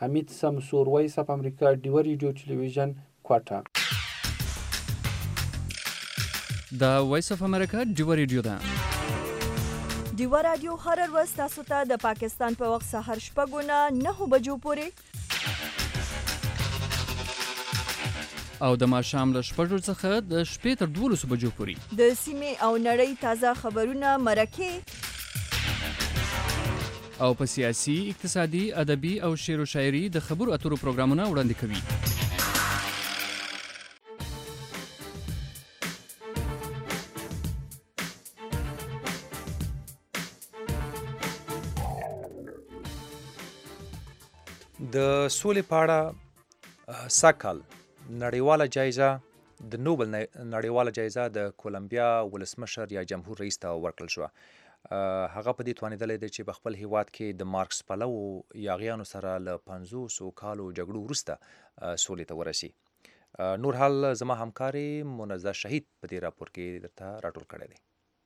حمید سمسور وایس اف امریکا ډیوه ریډیو ټلویزیون کوټه. د وایس اف امریکا ډیوه ریډیو ده. ډیوه رادیو هر ورځ تاسو ته د پاکستان په وخت سهار شپږ نه نهه بجو پورې او د ماښام له شپږو څخه د شپې تر دولسو بجو پورې د سیمې او نړۍ تازه خبرونه، مرکې او په سیاسي، اقتصادي، ادبي او شعر و شاعري د خبرو اترو پروګرامونه وړاندې کوي. د سولې په اړه سږ نړیواله جایزه د نوبل نړیواله جایزه د کولمبیا ولسمشر یا جمهور رئیس ته ورکړل شوه. هغه په دې توانېدلی دی چې په خپل هیواد کې د مارکس پلو یاغیانو سره له پنځوسو کالو جګړو وروسته سولې ته ورسي. نور حال زما همکاري منزه شهید په دې راپور کې درته راټول کړی دی.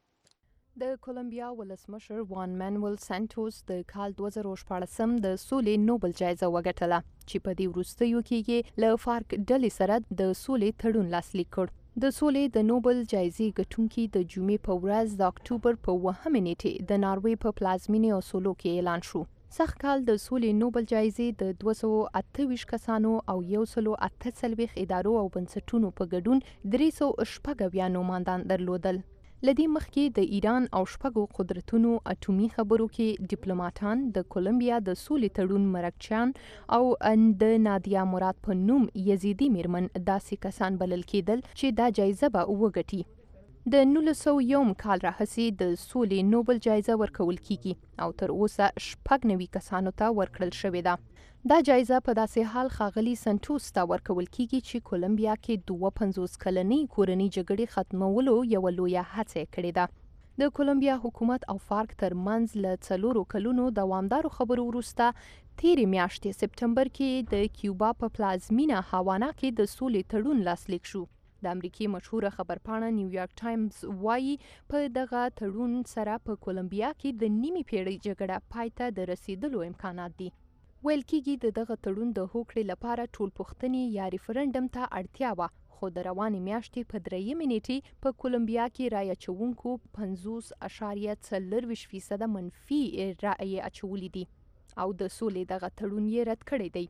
د کولمبیا ولسمشر وان مانویل سانټوس د کال دوه زره شپاړسم د سولې نوبل جایزه وګټله چې په دې وروستیو کې یې له فارک ډلې سره د سولې تړون لاسلیک کړ. د سولې د نوبل جایزې ګټونکي د جمعې په ورځ د اکتوبر په اوومه نیټې د ناروې په پلازمینې اوسلو کې اعلان شو. سږ کال د سولې نوبل جایزې د دوه سوه اته ویشت کسانو او یو سلو اته څلوېښت ادارو او بنسټونو په ګډون درې سوه شپږ اویا نوماندان درلودل. لدې مخکې د ایران او شپږو قدرتونو اټومي خبرو کې ډیپلوماټان د کولمبیا د سولې تړون مرکچیان او د نادیا مراد په نوم یزیدي میرمن داسې کسان بلل کېدل چې دا جایزه به وګټي. د نولس سوه یوم کال راهیسې د سولې نوبل جایزه ورکول کیږي او تر اوسه شپږ نوي کسانو ته ورکړل شوې ده. دا جایزه په داسې حال ښاغلي سنټوس ته ورکول کیږي چې کولمبیا کې دوه پنځوس کلنۍ کورنۍ جګړې ختمولو یوه لویه هڅه کړې ده. د کولمبیا حکومت او فارک ترمنځ له څلورو کلونو دوامدارو خبرو وروسته تیرې میاشتې سپتمبر کې د کیوبا په پلازمینه هاوانا کې د سولې تړون لاسلیک شو. د امریکای مشهوره خبرپاڼه نیویارک ټایمز وایي په دغه تړون سره په کولمبیا کې د نیمې پیړۍ جګړه پای ته د رسیدلو امکانات دي. ویل کېږي د دغه تړون د هوکړې لپاره ټولپوښتنې یا ریفرنډم ته اړتیا وه، خو د روانې میاشتې په درېیمې نیټې په کولمبیا کې رایه اچوونکو پنځوس اعشاریه څلرویشت فیصده منفي رایې اچولي دي او د سولې دغه تړون یې رد کړی دی.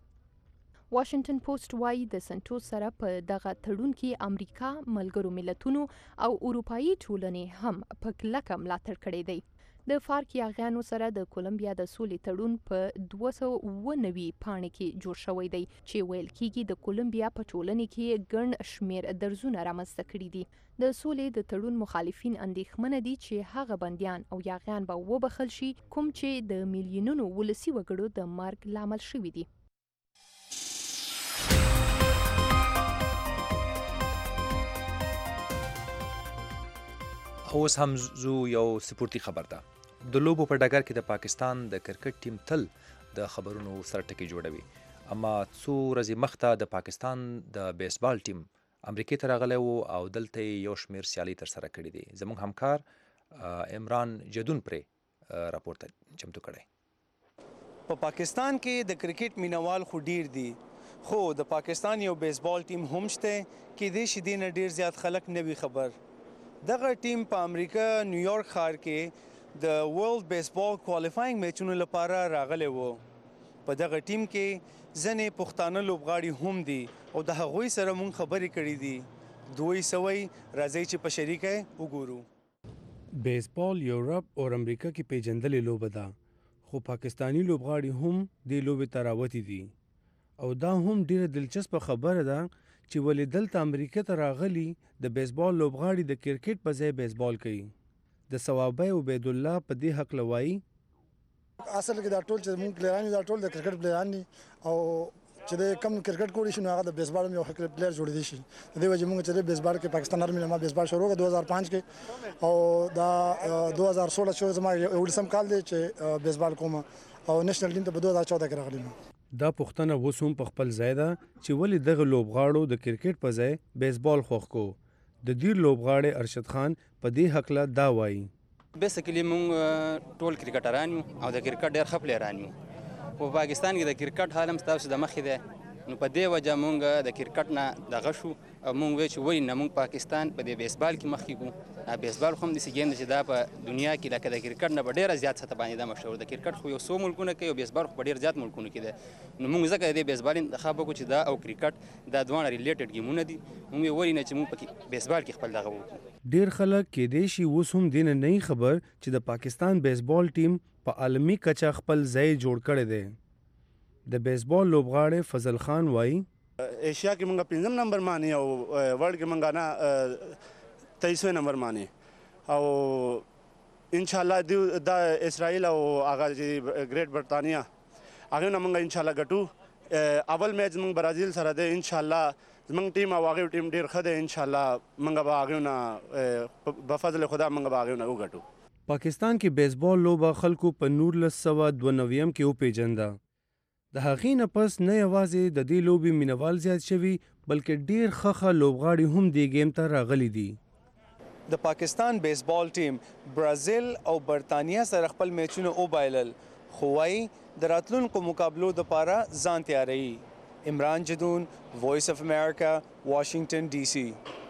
واشنگټن پوسټ وایي د سنټوس سره په دغه تړون کې امریکا، ملګرو ملتونو او اروپایي ټولنې هم په کلکه ملاتړ کړی دی. د فارک یاغیانو سره د کولمبیا د سولې تړون په دوه سوه اووه نوي پاڼې کې جوړ شوی دی چې ویل کېږي د کولمبیا په ټولنې کې ګڼ شمېر درزونه رامنځته کړي دي. د سولې د تړون مخالفین اندېښمنه دي چې هغه بندیان او یاغیان به وبخښل شي کوم چې د میلیونونو ولسي وګړو د مرګ لامل شوي دي. اوس هم زو یو سپورتي خبر ده. د لوبو په ډګر کې د پاکستان د کرکټ ټیم تل د خبرونو سرټکی جوړوي، اما څو ورځې مخته د پاکستان د بیسبال ټیم امریکې ته راغلی و او دلته یو شمېر سیالي ترسره کړي دي. زموږ همکار عمران جدون پرې راپور ته چمتو کړی. په پاکستان کې د کرکټ مینوال خو ډیر دي، خو د پاکستان یو بیسبال ټیم هم شته کې دې شي دې نه ډیر زیات خلک نه وي خبر. دغه ټیم په امریکا نیویارک ښار کې د ورلد بیسبال کوالیفاینګ میچونو لپاره راغلی و. په دغه ټیم کې ځینې پښتانه لوبغاړي هم دي او د هغوی سره مونږ خبرې کړې دي. دوی سوی راځئ چې په شریکه وګورو. بیسبال یورپ او امریکا کې پیژندلې لوبه ده، خو پاکستانی لوبغاړي هم دې لوبې ته راوتي دي او دا هم ډیره دلچسپه خبره ده چې ولې دلته امریکا ته راغلي د بیسبال لوبغاړي د کرکټ په ځای بیسبال کوي. د ثوابه عبید الله په دې حق لوایي اصل کې دا ټول چې موږ پلیران دا ټول د کرکټ پلیران دي او چې د کم کرکټ کولی شي نو هغه د بیسبال یو پلیر جوړ دي شي. د دې وجه موږ چې د بیسبال کې پاکستان آرمي نه ما بیسبال شروع کړ دوه هزار پنځه کې او دا دوه هزار سولہ شو زما یو لسم کال دی چې بیسبال کوم او نېشنل ټیم ته په دوه هزار چودہ کې راغلی. دا پوښتنه اوس هم په خپل ځای ده چې ولې دغه لوبغاړو د کرکټ په ځای بیسبال خوښ کو. د دې لوبغاړی ارشد خان په دې حقله دا وایي. بیسیکلی موږ ټول کرکټران یو او د کرکټ ډېر ښه پلیران یو په پاکستان کې د کرکټ حال هم ستاسو د مخې دی نو په دې وجه مونږ د کرکټ نه دغه شو او مونږ وایو چې ولې نه مونږ پاکستان په دې بیسبال کې مخکې کړو بیسبال خو هم داسې ګیم دی چې دا په دنیا کې لکه د کرکټ نه په ډېره زیات سطح باندې دا مشهور د کرکټ خو یو څو ملکونه کوي او بیسبال خو په ډېر زیات ملکونو کې دی نو مونږ ځکه د دې بیسبال انتخاب وکړو چې دا او کرکټ دا دواړه ریلیټډ ګیمونه دي مونږ یې ولې نه چې مونږ په بیسبال کې خپل دغه وکړو ډېر خلک کېدای شي اوس هم دې نه نه خبر چې د پاکستان بیسبال ټیم په عالمي کچه خپل ځای جوړ کړی دی د بیسبال لوبغاړی فضل خان وایي ایشیا کې مونږ پنځم نمبر مانی او ورلد کې مونږ نه تیئیسویں نمبر مانی او ان شاء الله دا اسرائیل او هغه چې ګریټ برطانیا هغه نه مونږ ان شاء الله ګټو اول میچ مونږ برازیل سره دی ان شاء الله زمونږ ټیم او هغه ټیم ډیر ښه دی ان شاء الله مونږ به هغه نه په فضل خدا مونږ به هغه نه وګټو پاکستان کې بیسبال لوبه خلکو په نولس سوه دوه نویم کې وپېژنده د هغې نه پس نه یوازې د دې لوبې مینوال زیات شوي بلکې ډېر ښه ښه لوبغاړي هم دې ګیم ته راغلي دي د پاکستان بیسبال ټیم برازیل او برطانیا سره خپل میچونه وبایلل خو وایي د راتلونکو مقابلو دپاره ځان تیاروي عمران جدون وایس اف امریکا واشنگټن ډي سي